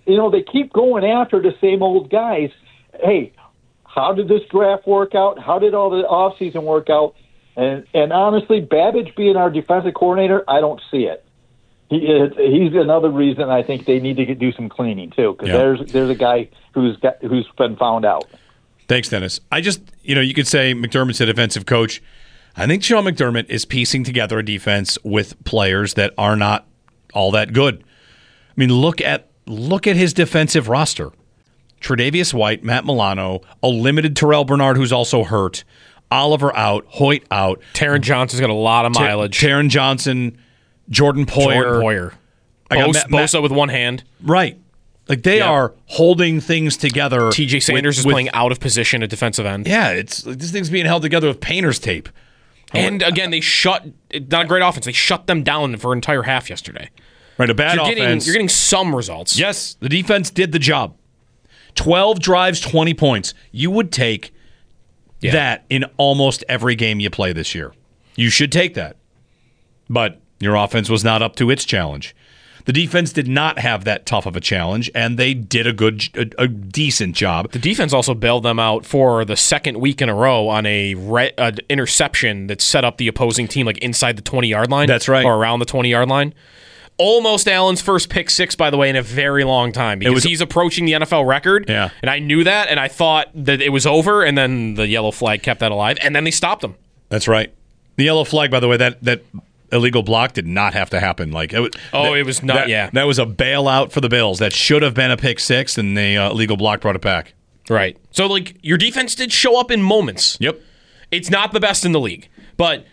they keep going after the same old guys. Hey, how did this draft work out? How did all the offseason work out? And honestly, Babbage being our defensive coordinator, I don't see it. He's another reason I think they need to do some cleaning too, because there's a guy who's been found out. Thanks, Dennis. I just, you could say McDermott's a defensive coach. I think Sean McDermott is piecing together a defense with players that are not all that good. I mean, look at his defensive roster. Tre'Davious White, Matt Milano, a limited Terrell Bernard who's also hurt, Oliver out, Hoyt out. Taron Johnson's got a lot of mileage. Taron Johnson, Jordan Poyer. Bosa with one hand. Right. Like they are holding things together. TJ Sanders is playing out of position at defensive end. Yeah, this thing's being held together with painter's tape. And again, not a great offense. They shut them down for an entire half yesterday. Right, a bad offense. You're getting some results. Yes, the defense did the job. 12 drives, 20 points. You would take that in almost every game you play this year. You should take that. But your offense was not up to its challenge. The defense did not have that tough of a challenge, and they did a decent job. The defense also bailed them out for the second week in a row on a interception that set up the opposing team like inside the 20-yard line. That's right. Or around the 20-yard line. Almost Allen's first pick six, by the way, in a very long time, because he's approaching the NFL record. Yeah. And I knew that, and I thought that it was over, and then the yellow flag kept that alive, and then they stopped him. That's right. The yellow flag, by the way, that illegal block did not have to happen. Like it was not. That was a bailout for the Bills. That should have been a pick six, and the illegal block brought it back. Right. So, like, your defense did show up in moments. Yep. It's not the best in the league, but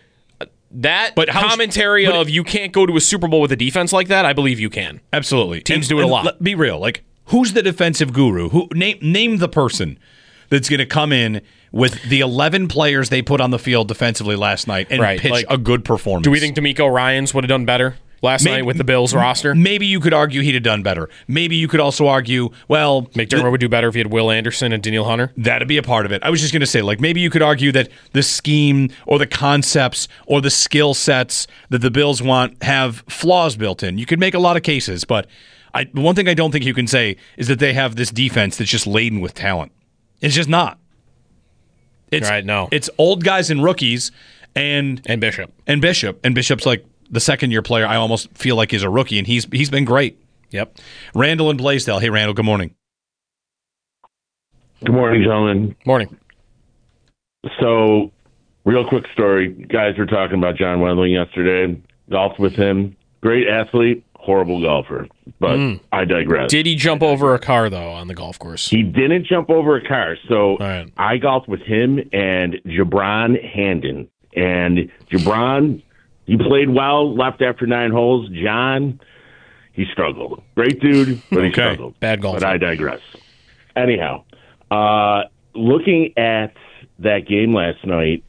commentary of you can't go to a Super Bowl with a defense like that, I believe you can. Absolutely. Teams do it a lot. Be real. Like, who's the defensive guru? Name the person that's going to come in with the 11 players they put on the field defensively last night and pitch a good performance. Do we think DeMeco Ryans would have done better last night with the Bills roster? Maybe you could argue he'd have done better. Maybe you could also argue, well, McDermott would do better if he had Will Anderson and Danielle Hunter. That'd be a part of it. I was just going to say, like, maybe you could argue that the scheme or the concepts or the skill sets that the Bills want have flaws built in. You could make a lot of cases, but one thing I don't think you can say is that they have this defense that's just laden with talent. It's just not. It's old guys and rookies and Bishop. And Bishop's like the second-year player. I almost feel like he's a rookie, and he's been great. Yep. Randall and Blaisdell. Hey, Randall, good morning. Good morning, gentlemen. Morning. So, real quick story. Guys were talking about John Wendling yesterday. Golfed with him. Great athlete, horrible golfer. But I digress. Did he jump over a car, though, on the golf course? He didn't jump over a car. So, I golfed with him and Jabron Handon. And Jabron, he played well, left after 9 holes. John, he struggled. Great dude, but he struggled. Bad golfer. But I digress. Anyhow, looking at that game last night,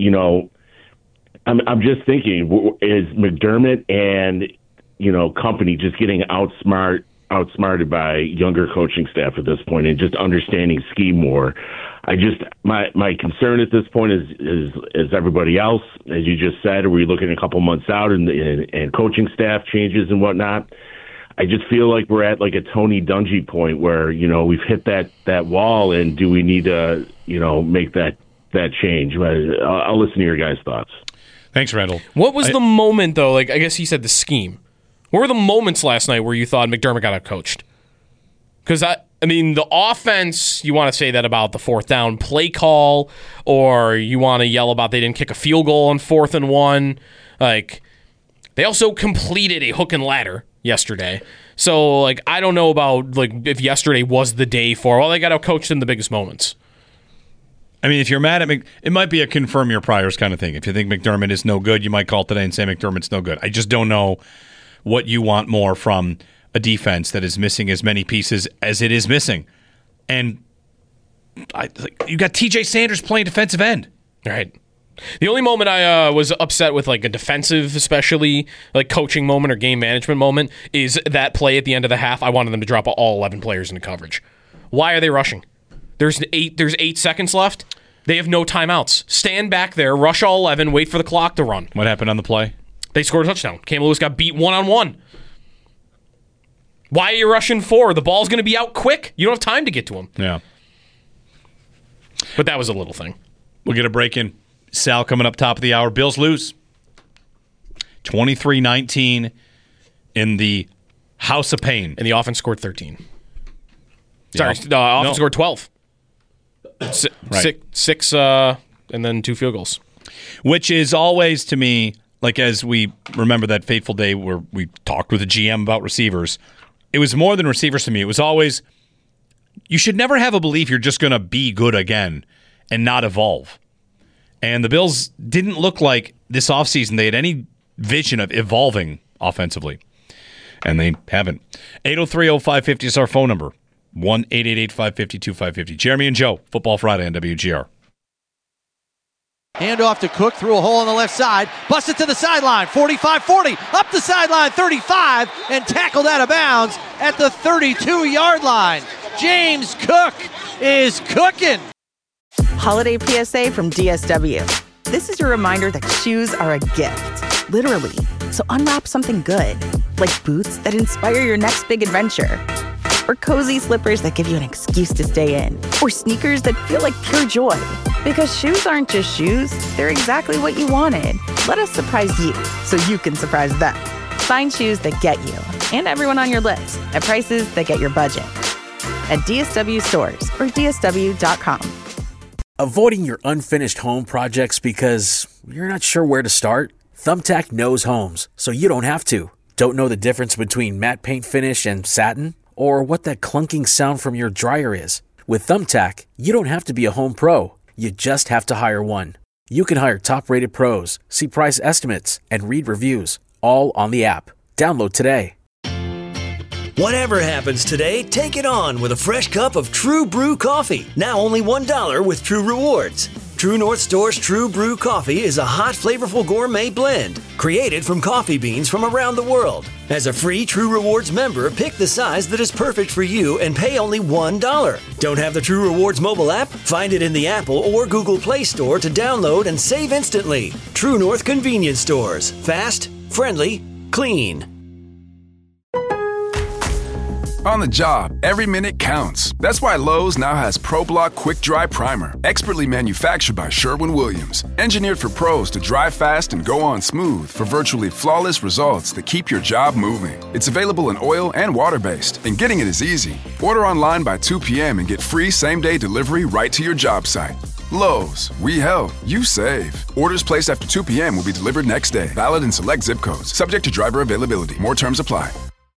I'm just thinking, is McDermott and company just getting outsmarted by younger coaching staff at this point and just understanding scheme more? My concern at this point is everybody else, as you just said. Are we looking a couple months out and coaching staff changes and whatnot? I just feel like we're at like a Tony Dungy point where we've hit that wall, and do we need to make that change? I'll listen to your guys' thoughts. Thanks, Randall. What was the moment though? Like, I guess he said the scheme. What were the moments last night where you thought McDermott got outcoached? Because the offense, you want to say that about the fourth down play call, or you want to yell about they didn't kick a field goal on 4th and 1. Like, they also completed a hook and ladder yesterday. So, like, I don't know about like if yesterday was the day for. Well, they got outcoached in the biggest moments. I mean, if you're mad at it might be a confirm your priors kind of thing. If you think McDermott is no good, you might call today and say McDermott's no good. I just don't know what you want more from a defense that is missing as many pieces as it is missing. And you got TJ Sanders playing defensive end. Right. The only moment I was upset with, like a defensive, especially like coaching moment or game management moment, is that play at the end of the half. I wanted them to drop all 11 players into coverage. Why are they rushing? There's 8 seconds left. They have no timeouts. Stand back there, rush all 11, wait for the clock to run. What happened on the play? They scored a touchdown. Cam Lewis got beat 1-on-1. Why are you rushing 4? The ball's going to be out quick. You don't have time to get to him. Yeah. But that was a little thing. We'll get a break in. Sal coming up top of the hour. Bills lose 23-19 in the House of Pain. And the offense scored 13. Sorry, the offense scored 12. Six, and then 2 field goals. Which is always, to me, like as we remember that fateful day where we talked with the GM about receivers, it was more than receivers to me. It was always, you should never have a belief you're just going to be good again and not evolve. And the Bills didn't look like this offseason they had any vision of evolving offensively. And they haven't. 803-0550 is our phone number. 1-888-550-2550. Jeremy and Joe, Football Friday on WGR. Hand off to Cook through a hole on the left side. Busted to the sideline. 45-40. Up the sideline. 35. And tackled out of bounds at the 32-yard line. James Cook is cooking. Holiday PSA from DSW. This is your reminder that shoes are a gift. Literally. So unwrap something good. Like boots that inspire your next big adventure. Or cozy slippers that give you an excuse to stay in. Or sneakers that feel like pure joy. Because shoes aren't just shoes, they're exactly what you wanted. Let us surprise you, so you can surprise them. Find shoes that get you, and everyone on your list, at prices that get your budget. At DSW stores, or DSW.com. Avoiding your unfinished home projects because you're not sure where to start? Thumbtack knows homes, so you don't have to. Don't know the difference between matte paint finish and satin? Or what that clunking sound from your dryer is? With Thumbtack, you don't have to be a home pro. You just have to hire one. You can hire top-rated pros, see price estimates, and read reviews, all on the app. Download today. Whatever happens today, take it on with a fresh cup of True Brew coffee. Now only $1 with True Rewards. True North Store's True Brew coffee is a hot, flavorful gourmet blend created from coffee beans from around the world. As a free True Rewards member, pick the size that is perfect for you and pay only $1. Don't have the True Rewards mobile app? Find it in the Apple or Google Play Store to download and save instantly. True North Convenience Stores. Fast, friendly, clean. On the job, every minute counts. That's why Lowe's now has ProBlock Quick Dry Primer, expertly manufactured by Sherwin-Williams. Engineered for pros to dry fast and go on smooth for virtually flawless results that keep your job moving. It's available in oil and water-based, and getting it is easy. Order online by 2 p.m. and get free same-day delivery right to your job site. Lowe's, we help, you save. Orders placed after 2 p.m. will be delivered next day. Valid in select zip codes. Subject to driver availability. More terms apply.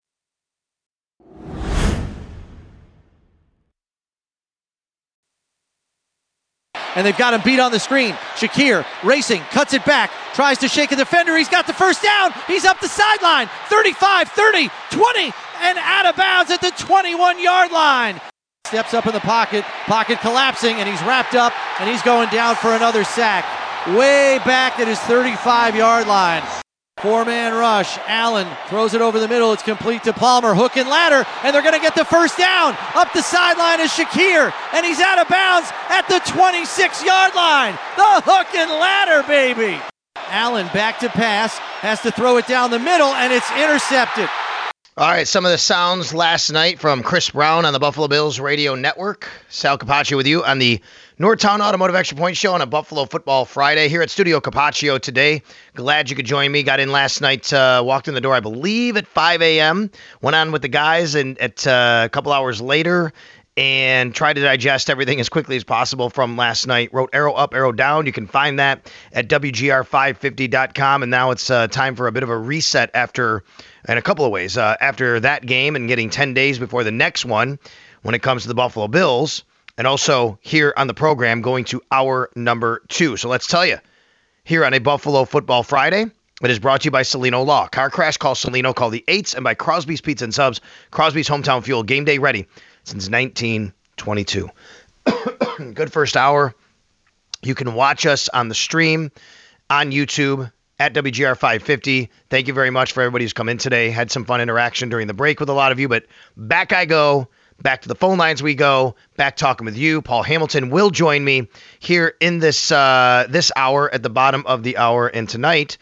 And they've got him beat on the screen. Shakir racing, cuts it back, tries to shake a defender. He's got the first down. He's up the sideline. 35, 30, 20, and out of bounds at the 21-yard line. Steps up in the pocket collapsing, and he's wrapped up, and he's going down for another sack. Way back at his 35-yard line. 4-man rush. Allen throws it over the middle. It's complete to Palmer. Hook and ladder, and they're going to get the first down. Up the sideline is Shakir, and he's out of bounds at the 26-yard line. The hook and ladder, baby. Allen back to pass, has to throw it down the middle, and it's intercepted. All right, some of the sounds last night from Chris Brown on the Buffalo Bills Radio Network. Sal Capaccio with you on the Northtown Automotive Extra Point Show on a Buffalo Football Friday here at Studio Capaccio today. Glad you could join me. Got in last night, walked in the door, I believe, at 5 a.m. Went on with the guys and at a couple hours later and tried to digest everything as quickly as possible from last night. Wrote Arrow Up, Arrow Down. You can find that at WGR550.com. And now it's time for a bit of a reset in a couple of ways. After that game and getting 10 days before the next one when it comes to the Buffalo Bills. And also here on the program going to hour number 2. So let's tell you, here on a Buffalo Football Friday, it is brought to you by Celino Law. Car crash, call Celino, call the 8s, and by Crosby's Pizza and Subs, Crosby's Hometown Fuel, game day ready since 1922. Good first hour. You can watch us on the stream on YouTube at WGR550. Thank you very much for everybody who's come in today. Had some fun interaction during the break with a lot of you, but back I go. Back to the phone lines we go. Back talking with you. Paul Hamilton will join me here in this hour at the bottom of the hour. And tonight,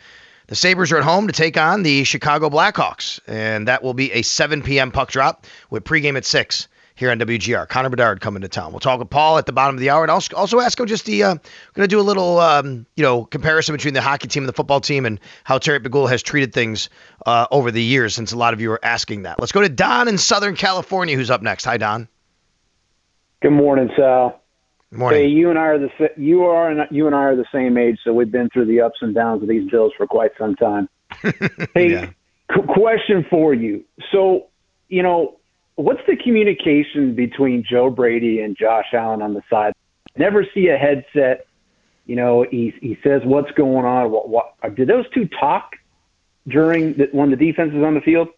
The Sabres are at home to take on the Chicago Blackhawks, and that will be a 7 p.m. puck drop with pregame at 6 here on WGR. Connor Bedard coming to town. We'll talk with Paul at the bottom of the hour, and also ask him just going to do a little comparison between the hockey team and the football team and how Terry Pegula has treated things over the years, since a lot of you are asking that. Let's go to Don in Southern California, who's up next. Hi, Don. Good morning, Sal. Good morning. Hey, you and I are the same age, so we've been through the ups and downs of these Bills for quite some time. Hey, question for you. So, what's the communication between Joe Brady and Josh Allen on the side? Never see a headset. He says what's going on. What did those two talk during when the defense is on the field?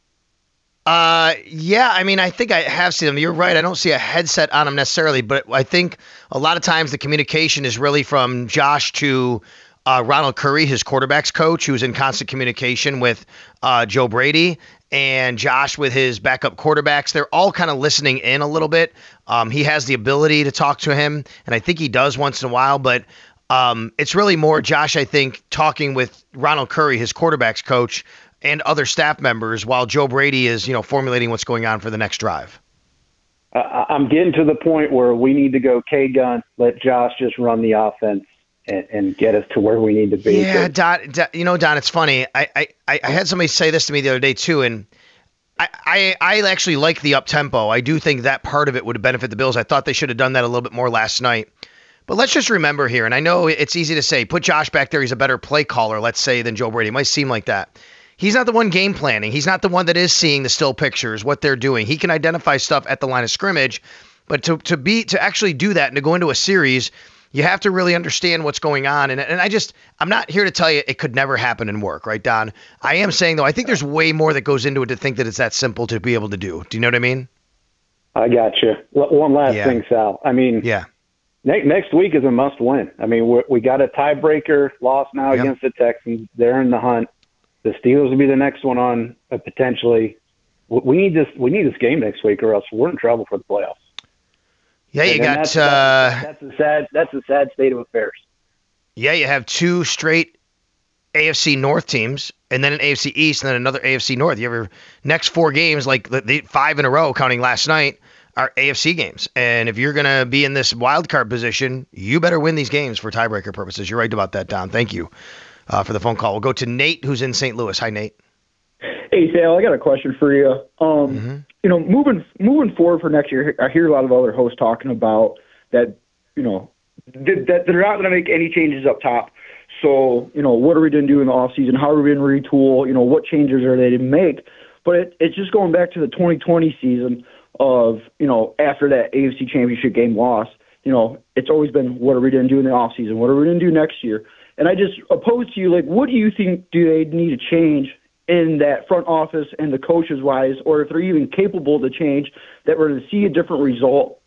Yeah, I think I have seen them. You're right. I don't see a headset on them necessarily, but I think a lot of times the communication is really from Josh to Ronald Curry, his quarterback's coach, who's in constant communication with Joe Brady, and Josh with his backup quarterbacks. They're all kind of listening in a little bit. He has the ability to talk to him, and I think he does once in a while, but it's really more Josh, I think, talking with Ronald Curry, his quarterback's coach, and other staff members, while Joe Brady is, formulating what's going on for the next drive. I'm getting to the point where we need to go K-gun, let Josh just run the offense and get us to where we need to be. Yeah, Don, it's funny. I had somebody say this to me the other day too, and I actually like the up-tempo. I do think that part of it would benefit the Bills. I thought they should have done that a little bit more last night. But let's just remember here, and I know it's easy to say, put Josh back there, he's a better play caller, let's say, than Joe Brady. It might seem like that. He's not the one game planning. He's not the one that is seeing the still pictures, what they're doing. He can identify stuff at the line of scrimmage, but to actually do that and to go into a series, you have to really understand what's going on. And I'm not here to tell you it could never happen and work, right, Don? I am saying, though, I think there's way more that goes into it to think that it's that simple to be able to do. Do you know what I mean? I got you. One last thing, Sal. Next week is a must win. We got a tiebreaker loss now against the Texans. They're in the hunt. The Steelers will be the next one on potentially. We need this game next week, or else we're in trouble for the playoffs. Yeah, you got that's a sad state of affairs. Yeah, you have two straight AFC North teams, and then an AFC East, and then another AFC North. You have your next 4 games, like the 5 in a row, counting last night, are AFC games. And if you're going to be in this wild card position, you better win these games for tiebreaker purposes. You're right about that, Don. Thank you for the phone call. We'll go to Nate, who's in St. Louis. Hi, Nate. Hey, Sal, I got a question for you. Moving forward for next year, I hear a lot of other hosts talking about that, that they're not going to make any changes up top. So, what are we going to do in the offseason? How are we going to retool? What changes are they to make? But it's just going back to the 2020 season of, after that AFC Championship game loss, it's always been, what are we going to do in the offseason? What are we going to do next year? And I just oppose to you, what do you think do they need to change in that front office and the coaches wise, or if they're even capable to change, that we're going to see a different result?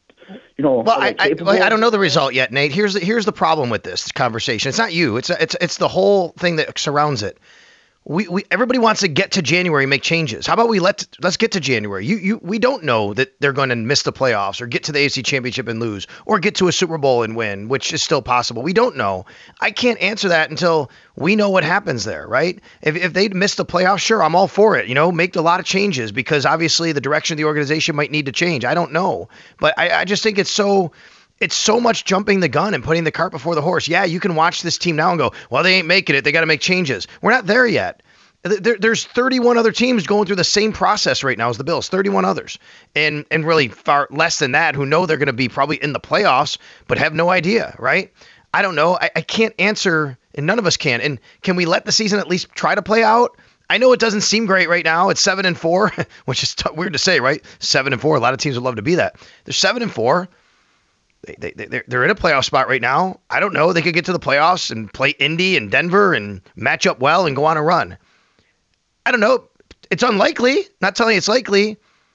I don't know the result yet, Nate. Here's the problem with this conversation. It's not you. It's the whole thing that surrounds it. Everybody wants to get to January and make changes. How about let's get to January? We don't know that they're going to miss the playoffs or get to the AFC Championship and lose or get to a Super Bowl and win, which is still possible. We don't know. I can't answer that until we know what happens there, right? If they miss the playoffs, sure, I'm all for it. Make a lot of changes because obviously the direction of the organization might need to change. I don't know, but I just think it's so much jumping the gun and putting the cart before the horse. Yeah, you can watch this team now and go, well, they ain't making it. They got to make changes. We're not there yet. There's 31 other teams going through the same process right now as the Bills, 31 others. And really far less than that who know they're going to be probably in the playoffs but have no idea, right? I don't know. I can't answer, and none of us can. And can we let the season at least try to play out? I know it doesn't seem great right now. It's 7-4, which is weird to say, right? 7-4. A lot of teams would love to be that. They're 7-4. They're in a playoff spot right now. I don't know. They could get to the playoffs and play Indy and Denver and match up well and go on a run. I don't know. It's unlikely. Not telling you it's likely.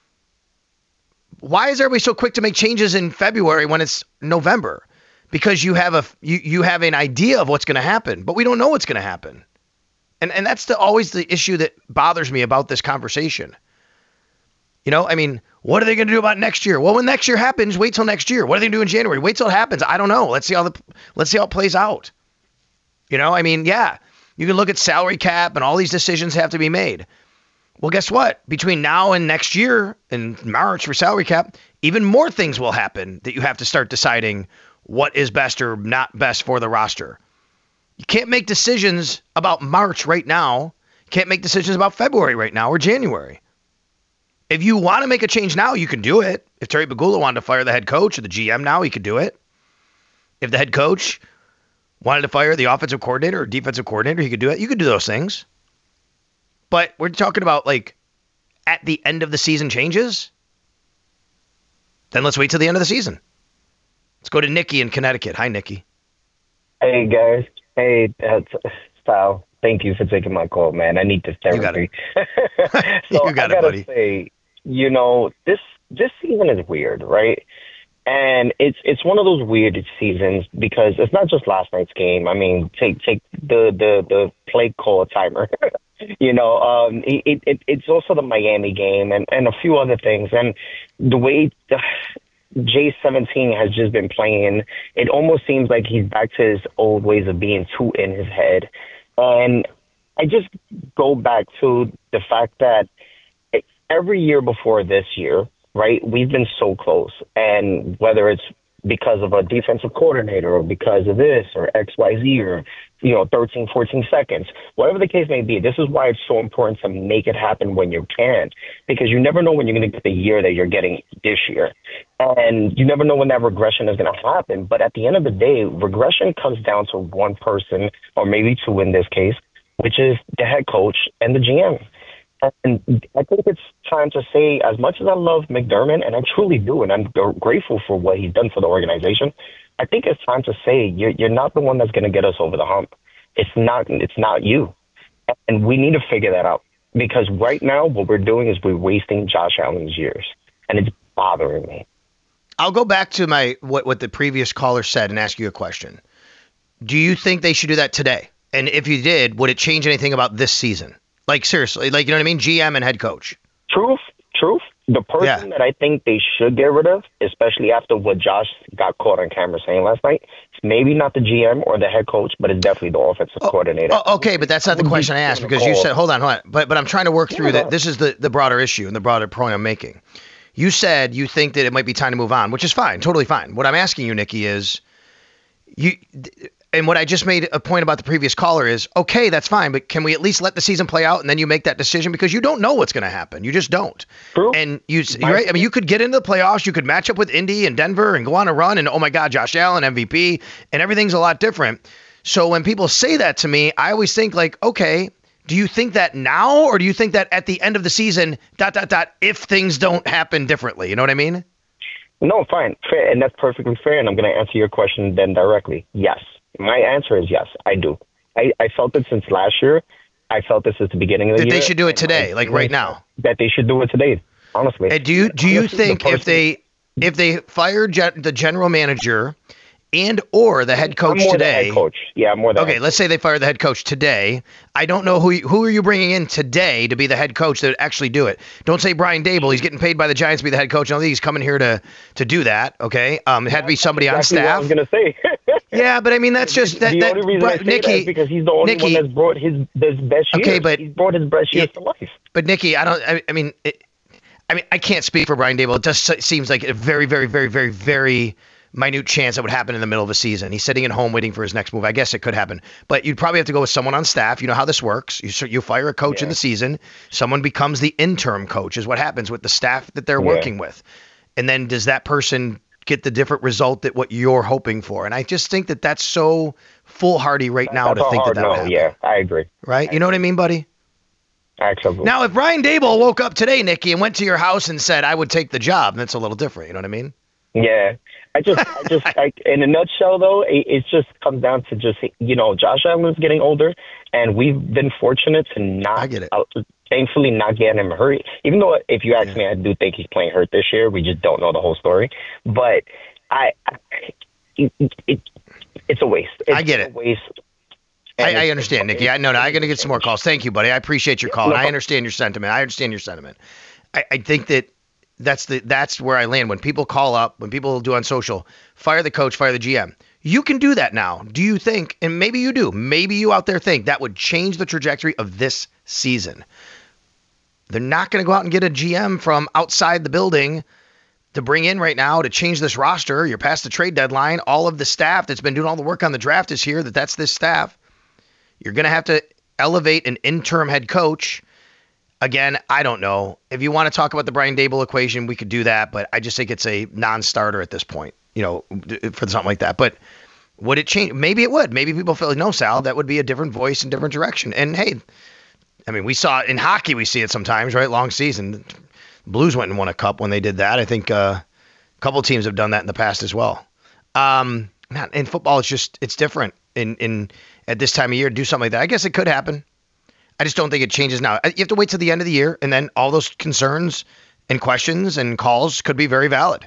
Why is everybody so quick to make changes in February when it's November? Because you have you have an idea of what's going to happen, but we don't know what's going to happen. And that's always the issue that bothers me about this conversation. What are they going to do about next year? Well, when next year happens, wait till next year. What are they going to do in January? Wait till it happens. I don't know. Let's see how it plays out. Yeah, You can look at salary cap and all these decisions have to be made. Well, guess what? Between now and next year in March for salary cap, even more things will happen that you have to start deciding what is best or not best for the roster. You can't make decisions about March right now. You can't make decisions about February right now or January. If you want to make a change now, you can do it. If Terry Pegula wanted to fire the head coach or the GM now, he could do it. If the head coach wanted to fire the offensive coordinator or defensive coordinator, he could do it. You could do those things. But we're talking about like at the end of the season changes. Then let's wait till the end of the season. Let's go to Nikki in Connecticut. Hi, Nikki. Hey, guys. Hey, Sal. Thank you for taking my call, man. I need this therapy. So You got I it, gotta buddy. say, you know, this season is weird, right? And it's one of those weird seasons because it's not just last night's game. I mean, take the play call timer. You know, it's also the Miami game and a few other things. And the way J17 has just been playing, it almost seems like he's back to his old ways of being too in his head. And I just go back to the fact that every year before this year, right, we've been so close. And whether it's because of a defensive coordinator or because of this or XYZ or, 13, 14 seconds, whatever the case may be, this is why it's so important to make it happen when you can, because you never know when you're going to get the year that you're getting this year. And you never know when that regression is going to happen. But at the end of the day, regression comes down to one person, or maybe two in this case, which is the head coach and the GM. And I think it's time to say, as much as I love McDermott, and I truly do, and I'm grateful for what he's done for the organization, I think it's time to say you're not the one that's going to get us over the hump. It's not you. And we need to figure that out, because right now what we're doing is we're wasting Josh Allen's years, and it's bothering me. I'll go back to what the previous caller said and ask you a question. Do you think they should do that today? And if you did, would it change anything about this season? Like, seriously, like, you know what I mean? GM and head coach. Truth. The person that I think they should get rid of, especially after what Josh got caught on camera saying last night, it's maybe not the GM or the head coach, but it's definitely the offensive coordinator. Okay, but that's not the question I asked, because you said, hold on. But I'm trying to work through that. This is the broader issue and the broader point I'm making. You said you think that it might be time to move on, which is fine, totally fine. What I'm asking you, Nikki, is and what I just made a point about the previous caller is, okay, that's fine, but can we at least let the season play out and then you make that decision? Because you don't know what's going to happen. You just don't. True. And you're right. I mean, you could get into the playoffs. You could match up with Indy and Denver and go on a run. And, oh, my God, Josh Allen, MVP. And everything's a lot different. So when people say that to me, I always think like, okay, do you think that now, or do you think that at the end of the season, ... if things don't happen differently? You know what I mean? No, fine. Fair. And that's perfectly fair. And I'm going to answer your question then directly. Yes. My answer is yes, I do. I felt it since last year. I felt this at the beginning of the year. That they should do it today, like right now. That they should do it today, honestly. And do you think if they fired the general manager and or the head coach today? The head coach. Yeah, more than. Okay, let's say they fire the head coach today. I don't know who are you bringing in today to be the head coach that would actually do it. Don't say Brian Dable. He's getting paid by the Giants to be the head coach. I don't think he's coming here to do that. Okay, it had to be somebody on staff. What I was gonna say. Yeah, but I mean that's just that. The only reason I say Nikki, that is because he's the only one that's brought his best years. Okay, but he's brought his best years to life. But Nikki, I mean, I can't speak for Brian Dable. It just seems like a very, very, very, very, very minute chance that would happen in the middle of a season. He's sitting at home waiting for his next move. I guess it could happen, but you'd probably have to go with someone on staff. You know how this works. You fire a coach in the season. Someone becomes the interim coach is what happens with the staff that they're working with. And then does that person get the different result that what you're hoping for? And I just think that that's so foolhardy right now to think that would happen. Yeah, I agree. Right? You know what I mean, buddy? Absolutely. Now, if Brian Dable woke up today, Nikki, and went to your house and said, I would take the job, that's a little different. You know what I mean? Yeah. I in a nutshell, though, it just comes down to just, Josh Allen's getting older, and we've been fortunate to not, thankfully, not get him hurt. Even though, if you ask me, I do think he's playing hurt this year. We just don't know the whole story. But it's a waste. I get it. A waste. I understand, Nikki. I'm going to get some more calls. Thank you, buddy. I appreciate your call. And I understand your sentiment. I think that that's where I land. When people call up, when people do on social, fire the coach, fire the GM. You can do that now. Do you think, and maybe you do, maybe you out there think that would change the trajectory of this season? They're not going to go out and get a GM from outside the building to bring in right now to change this roster. You're past the trade deadline. All of the staff that's been doing all the work on the draft is here. That's this staff. You're going to have to elevate an interim head coach. Again, I don't know. If you want to talk about the Brian Daboll equation, we could do that, but I just think it's a non-starter at this point, for something like that. But would it change? Maybe it would. Maybe people feel like, no, Sal, that would be a different voice and different direction. And hey, I mean, we saw it in hockey. We see it sometimes, right? Long season. Blues went and won a cup when they did that. I think a couple of teams have done that in the past as well. In football, it's different. In at this time of year, to do something like that, I guess it could happen. I just don't think it changes now. You have to wait till the end of the year, and then all those concerns and questions and calls could be very valid.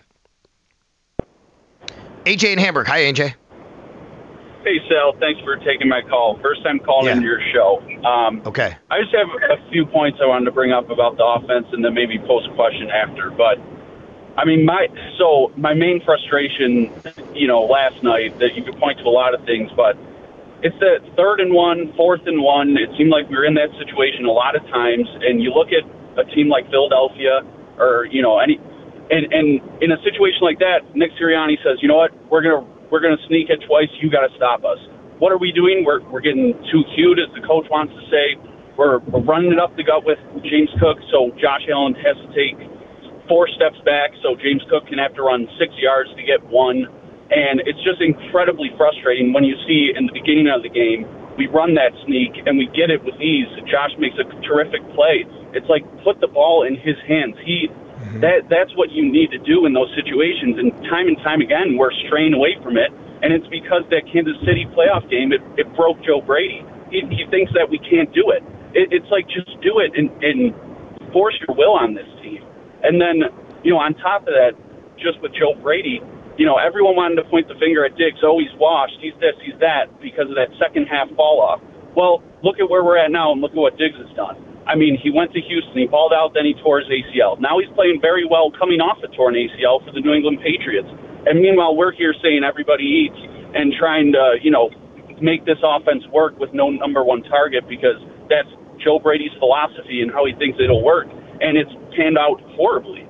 AJ in Hamburg. Hi, AJ. Hey, Sal. Thanks for taking my call. First time calling into your show. Okay. I just have a few points I wanted to bring up about the offense and then maybe pose a question after. But, I mean, my main frustration, last night, that you could point to a lot of things, but it's that 3rd and 1, 4th and 1. It seemed like we were in that situation a lot of times. And you look at a team like Philadelphia or, and in a situation like that, Nick Sirianni says, you know what, we're gonna sneak it twice. You got to stop us. What are we doing? We're getting too cute, as the coach wants to say. We're running it up the gut with James Cook, so Josh Allen has to take 4 steps back, so James Cook can have to run 6 yards to get 1. And it's just incredibly frustrating when you see in the beginning of the game, we run that sneak and we get it with ease. Josh makes a terrific play. It's like, put the ball in his hands. That's what you need to do in those situations. And time again, we're straying away from it. And it's because that Kansas City playoff game, it broke Joe Brady. He thinks that we can't do it. It's like, just do it and force your will on this team. And then, on top of that, just with Joe Brady, everyone wanted to point the finger at Diggs. Oh, he's washed. He's this, he's that, because of that second half fall off. Well, look at where we're at now and look at what Diggs has done. I mean, he went to Houston, he balled out, then he tore his ACL. Now he's playing very well coming off a torn ACL for the New England Patriots. And meanwhile, we're here saying everybody eats and trying to, make this offense work with no number one target, because that's Joe Brady's philosophy and how he thinks it'll work. And it's panned out horribly.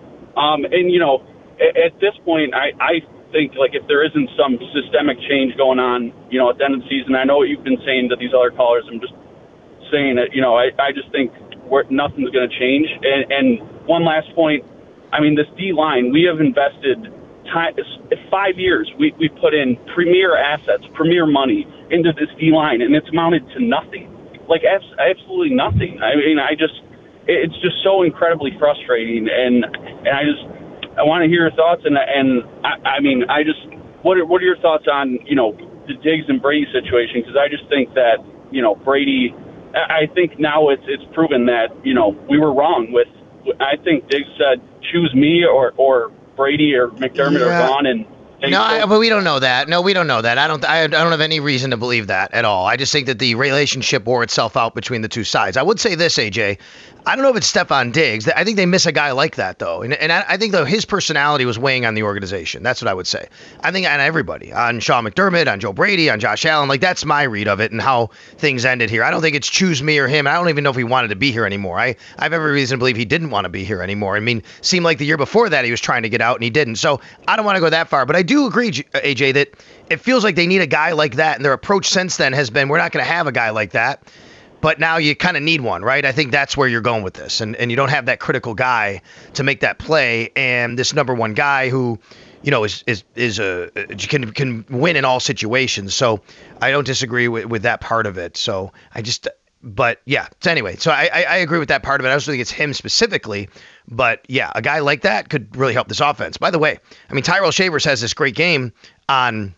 At this point, I think, like, if there isn't some systemic change going on, at the end of the season, I know what you've been saying to these other callers. I'm just saying that, I just think nothing's going to change. And one last point, I mean, this D-line, we have invested 5 years. We put in premier assets, premier money into this D-line, and it's amounted to nothing. Like, absolutely nothing. I mean, it's just so incredibly frustrating, and I want to hear your thoughts, and I mean, what are your thoughts on, the Diggs and Brady situation? Because I just think that, Brady, I think now it's proven that, we were wrong with, I think Diggs said, choose me or Brady or McDermott are gone, and but we don't know that. No, we don't know that. I don't have any reason to believe that at all. I just think that the relationship wore itself out between the two sides. I would say this, AJ. I don't know if it's Stephon Diggs. I think they miss a guy like that, though. And I think, though, his personality was weighing on the organization. That's what I would say. I think on everybody, on Sean McDermott, on Joe Brady, on Josh Allen. Like, that's my read of it and how things ended here. I don't think it's choose me or him. I don't even know if he wanted to be here anymore. I have every reason to believe he didn't want to be here anymore. I mean, seemed like the year before that he was trying to get out and he didn't. So I don't want to go that far. But I do agree, AJ, that it feels like they need a guy like that. And their approach since then has been, we're not going to have a guy like that. But now you kind of need one, right? I think that's where you're going with this. And you don't have that critical guy to make that play. And this number one guy who, can win in all situations. So I don't disagree with that part of it. So but yeah. So anyway, so I agree with that part of it. I also think it's him specifically. But yeah, a guy like that could really help this offense. By the way, I mean, Tyrell Shavers has this great game on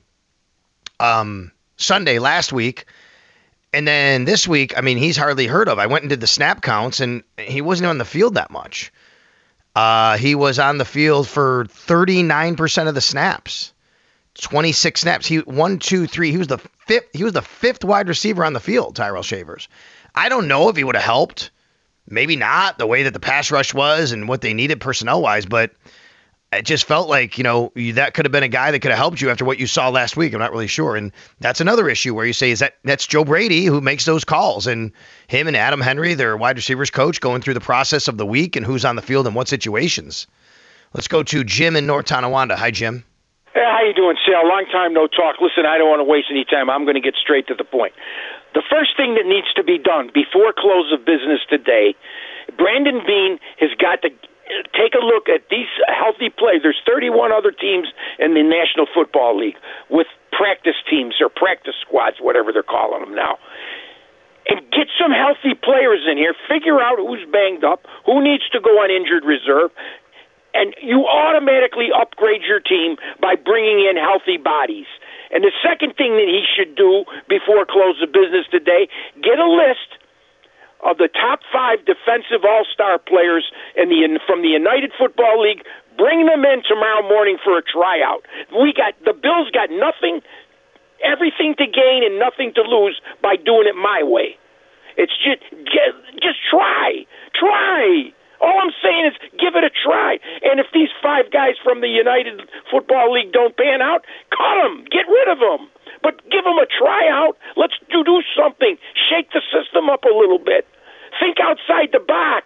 Sunday last week. And then this week, I mean, he's hardly heard of. I went and did the snap counts, and he wasn't on the field that much. He was on the field for 39% of the snaps, 26 snaps. He was the fifth wide receiver on the field, Tyrell Shavers. I don't know if he would have helped. Maybe not, the way that the pass rush was and what they needed personnel-wise. But it just felt like, that could have been a guy that could have helped you after what you saw last week. I'm not really sure. And that's another issue where you say, that's Joe Brady who makes those calls, and him and Adam Henry, their wide receivers coach, going through the process of the week and who's on the field and what situations. Let's go to Jim in North Tonawanda. Hi, Jim. Hey, how you doing, Sal? Long time no talk. Listen, I don't want to waste any time. I'm going to get straight to the point. The first thing that needs to be done before close of business today, Brandon Beane has got to take a look at these healthy players. There's 31 other teams in the National Football League with practice teams or practice squads, whatever they're calling them now. And get some healthy players in here. Figure out who's banged up, who needs to go on injured reserve. And you automatically upgrade your team by bringing in healthy bodies. And the second thing that he should do before close of business today, get a list of the top 5 defensive all-star players from the United Football League. Bring them in tomorrow morning for a tryout. The Bills got everything to gain and nothing to lose by doing it my way. It's just try. All I'm saying is give it a try. And if these 5 guys from the United Football League don't pan out, cut them. Get rid of them. But give them a tryout. Let's do something. Shake the system up a little bit. Think outside the box.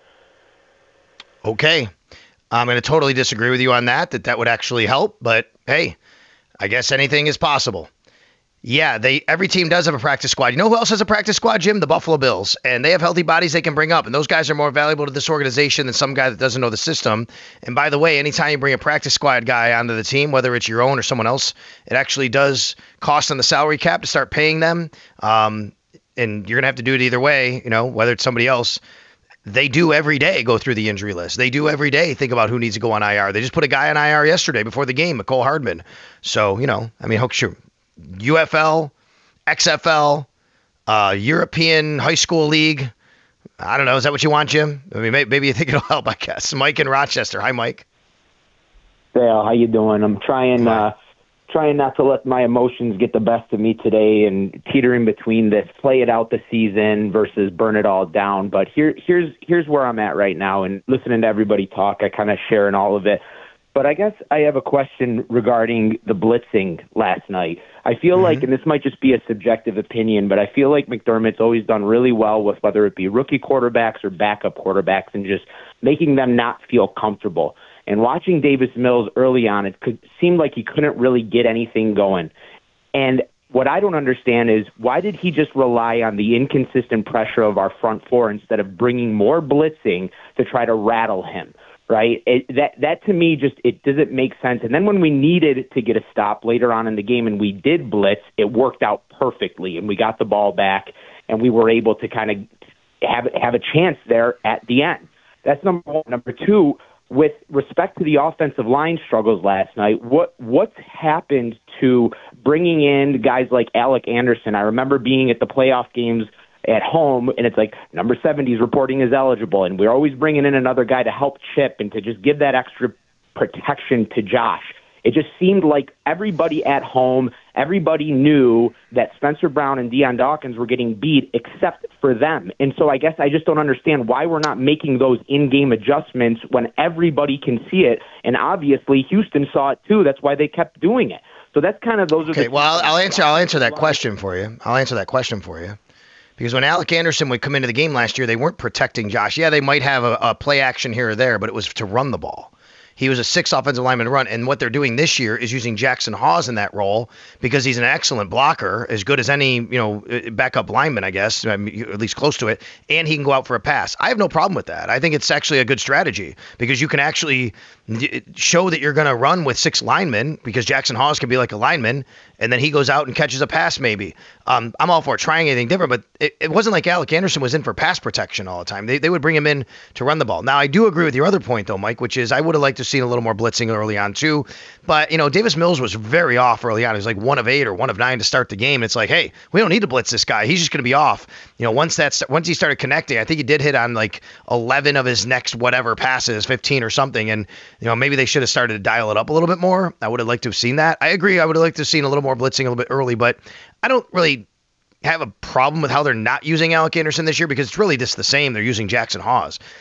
Okay. I'm going to totally disagree with you on that would actually help. But, hey, I guess anything is possible. Yeah, every team does have a practice squad. You know who else has a practice squad, Jim? The Buffalo Bills. And they have healthy bodies they can bring up. And those guys are more valuable to this organization than some guy that doesn't know the system. And by the way, anytime you bring a practice squad guy onto the team, whether it's your own or someone else, it actually does cost on the salary cap to start paying them. And you're going to have to do it either way, whether it's somebody else. They do every day go through the injury list. They do every day think about who needs to go on IR. They just put a guy on IR yesterday before the game, Mecole Hardman. So, sure. UFL, XFL, European High School League. I don't know. Is that what you want, Jim? I mean, maybe you think it'll help, I guess. Mike in Rochester. Hi, Mike. Dale, how you doing? I'm trying not to let my emotions get the best of me today and teetering between this play it out the season versus burn it all down. But here's where I'm at right now, and listening to everybody talk, I kind of share in all of it. But I guess I have a question regarding the blitzing last night. I feel like, and this might just be a subjective opinion, but I feel like McDermott's always done really well with whether it be rookie quarterbacks or backup quarterbacks and just making them not feel comfortable. And watching Davis Mills early on, it seemed like he couldn't really get anything going. And what I don't understand is why did he just rely on the inconsistent pressure of our front four instead of bringing more blitzing to try to rattle him? Right? That to me it doesn't make sense. And then when we needed to get a stop later on in the game and we did blitz, it worked out perfectly and we got the ball back and we were able to kind of have a chance there at the end. That's number one. Number two, with respect to the offensive line struggles last night, what's happened to bringing in guys like Alec Anderson? I remember being at the playoff games at home, and it's like number 70 is reporting as eligible, and we're always bringing in another guy to help Chip and to just give that extra protection to Josh. It just seemed like everybody at home, everybody knew that Spencer Brown and Deion Dawkins were getting beat except for them. And so I guess I just don't understand why we're not making those in-game adjustments when everybody can see it. And obviously Houston saw it too. That's why they kept doing it. So that's kind of those are okay, well, I'll answer that question for you. Because when Alec Anderson would come into the game last year, they weren't protecting Josh. Yeah, they might have a play action here or there, but it was to run the ball. He was a 6 offensive lineman to run, and what they're doing this year is using Jackson Hawes in that role because he's an excellent blocker, as good as any backup lineman, I guess, at least close to it, and he can go out for a pass. I have no problem with that. I think it's actually a good strategy because you can actually show that you're going to run with 6 linemen because Jackson Hawes can be like a lineman, and then he goes out and catches a pass maybe. I'm all for trying anything different, but it wasn't like Alec Anderson was in for pass protection all the time. They would bring him in to run the ball. Now, I do agree with your other point, though, Mike, which is I would have liked to see a little more blitzing early on, too. But, Davis Mills was very off early on. He was like 1 of 8 or 1 of 9 to start the game. It's like, hey, we don't need to blitz this guy. He's just going to be off. Once he started connecting, I think he did hit on like 11 of his next whatever passes, 15 or something. And, maybe they should have started to dial it up a little bit more. I would have liked to have seen that. I agree. I would have liked to have seen a little more blitzing a little bit early, but I don't really have a problem with how they're not using Alec Anderson this year because it's really just the same. They're using Jackson Hawes.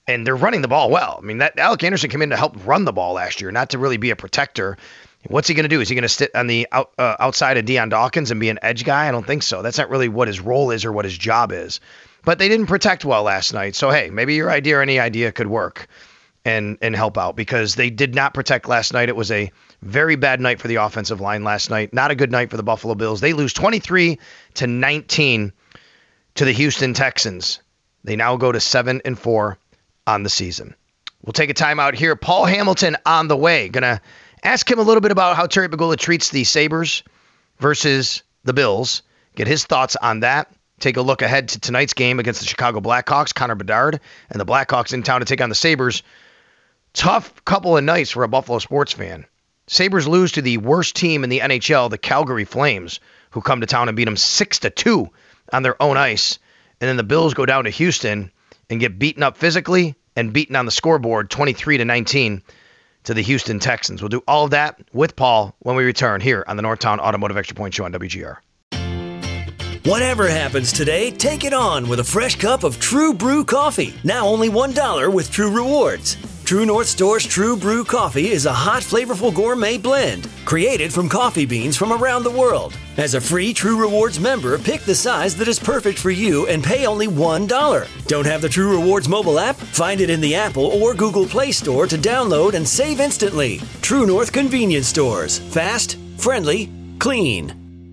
And they're running the ball well. I mean, that Alec Anderson came in to help run the ball last year, not to really be a protector. What's he going to do? Is he going to sit on the outside of Deion Dawkins and be an edge guy? I don't think so. That's not really what his role is or what his job is. But they didn't protect well last night. So, hey, maybe your idea or any idea could work and help out because they did not protect last night. It was a very bad night for the offensive line last night. Not a good night for the Buffalo Bills. They lose 23-19 to the Houston Texans. They now go to 7-4 on the season. We'll take a timeout here. Paul Hamilton on the way. Gonna ask him a little bit about how Terry Pegula treats the Sabres versus the Bills. Get his thoughts on that. Take a look ahead to tonight's game against the Chicago Blackhawks. Connor Bedard and the Blackhawks in town to take on the Sabres. Tough couple of nights for a Buffalo sports fan. Sabres lose to the worst team in the NHL, the Calgary Flames, who come to town and beat them 6-2 on their own ice. And then the Bills go down to Houston and get beaten up physically and beaten on the scoreboard 23-19 to the Houston Texans. We'll do all of that with Paul when we return here on the Northtown Automotive Extra Point Show on WGR. Whatever happens today, take it on with a fresh cup of True Brew coffee. Now only $1 with True Rewards. True North Store's True Brew coffee is a hot, flavorful gourmet blend created from coffee beans from around the world. As a free True Rewards member, pick the size that is perfect for you and pay only $1. Don't have the True Rewards mobile app? Find it in the Apple or Google Play Store to download and save instantly. True North Convenience Stores. Fast, friendly, clean.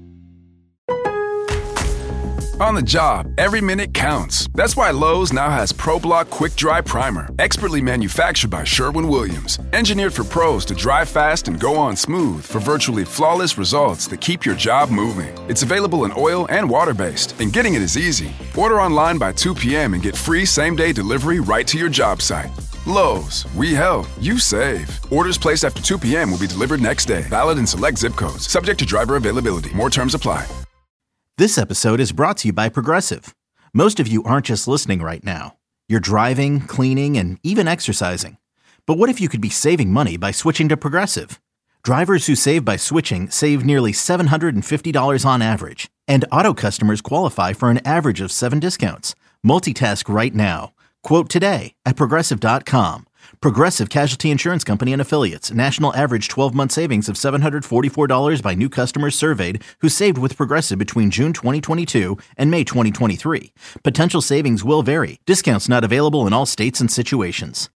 On the job, every minute counts. That's why Lowe's now has ProBlock Quick Dry Primer, expertly manufactured by Sherwin-Williams. Engineered for pros to dry fast and go on smooth for virtually flawless results that keep your job moving. It's available in oil and water-based, and getting it is easy. Order online by 2 p.m. and get free same-day delivery right to your job site. Lowe's, we help, you save. Orders placed after 2 p.m. will be delivered next day. Valid in select zip codes. Subject to driver availability. More terms apply. This episode is brought to you by Progressive. Most of you aren't just listening right now. You're driving, cleaning, and even exercising. But what if you could be saving money by switching to Progressive? Drivers who save by switching save nearly $750 on average. And auto customers qualify for an average of 7 discounts. Multitask right now. Quote today at Progressive.com. Progressive Casualty Insurance Company and Affiliates. National average 12-month savings of $744 by new customers surveyed who saved with Progressive between June 2022 and May 2023. Potential savings will vary. Discounts not available in all states and situations.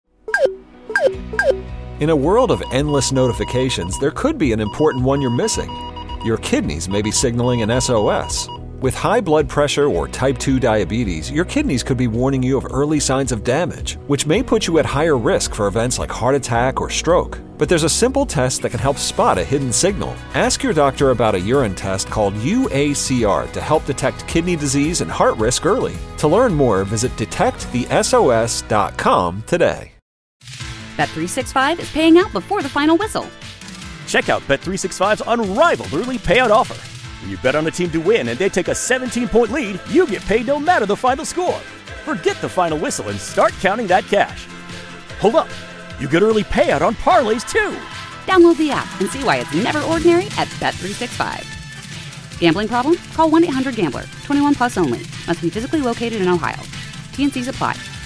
In a world of endless notifications, there could be an important one you're missing. Your kidneys may be signaling an SOS. With high blood pressure or type 2 diabetes, your kidneys could be warning you of early signs of damage, which may put you at higher risk for events like heart attack or stroke. But there's a simple test that can help spot a hidden signal. Ask your doctor about a urine test called UACR to help detect kidney disease and heart risk early. To learn more, visit detectthesos.com today. Bet365 is paying out before the final whistle. Check out Bet365's unrivaled early payout offer. When you bet on a team to win and they take a 17-point lead, you get paid no matter the final score. Forget the final whistle and start counting that cash. Hold up. You get early payout on parlays, too. Download the app and see why it's never ordinary at Bet365. Gambling problem? Call 1-800-GAMBLER. 21 plus only. Must be physically located in Ohio. T&Cs apply.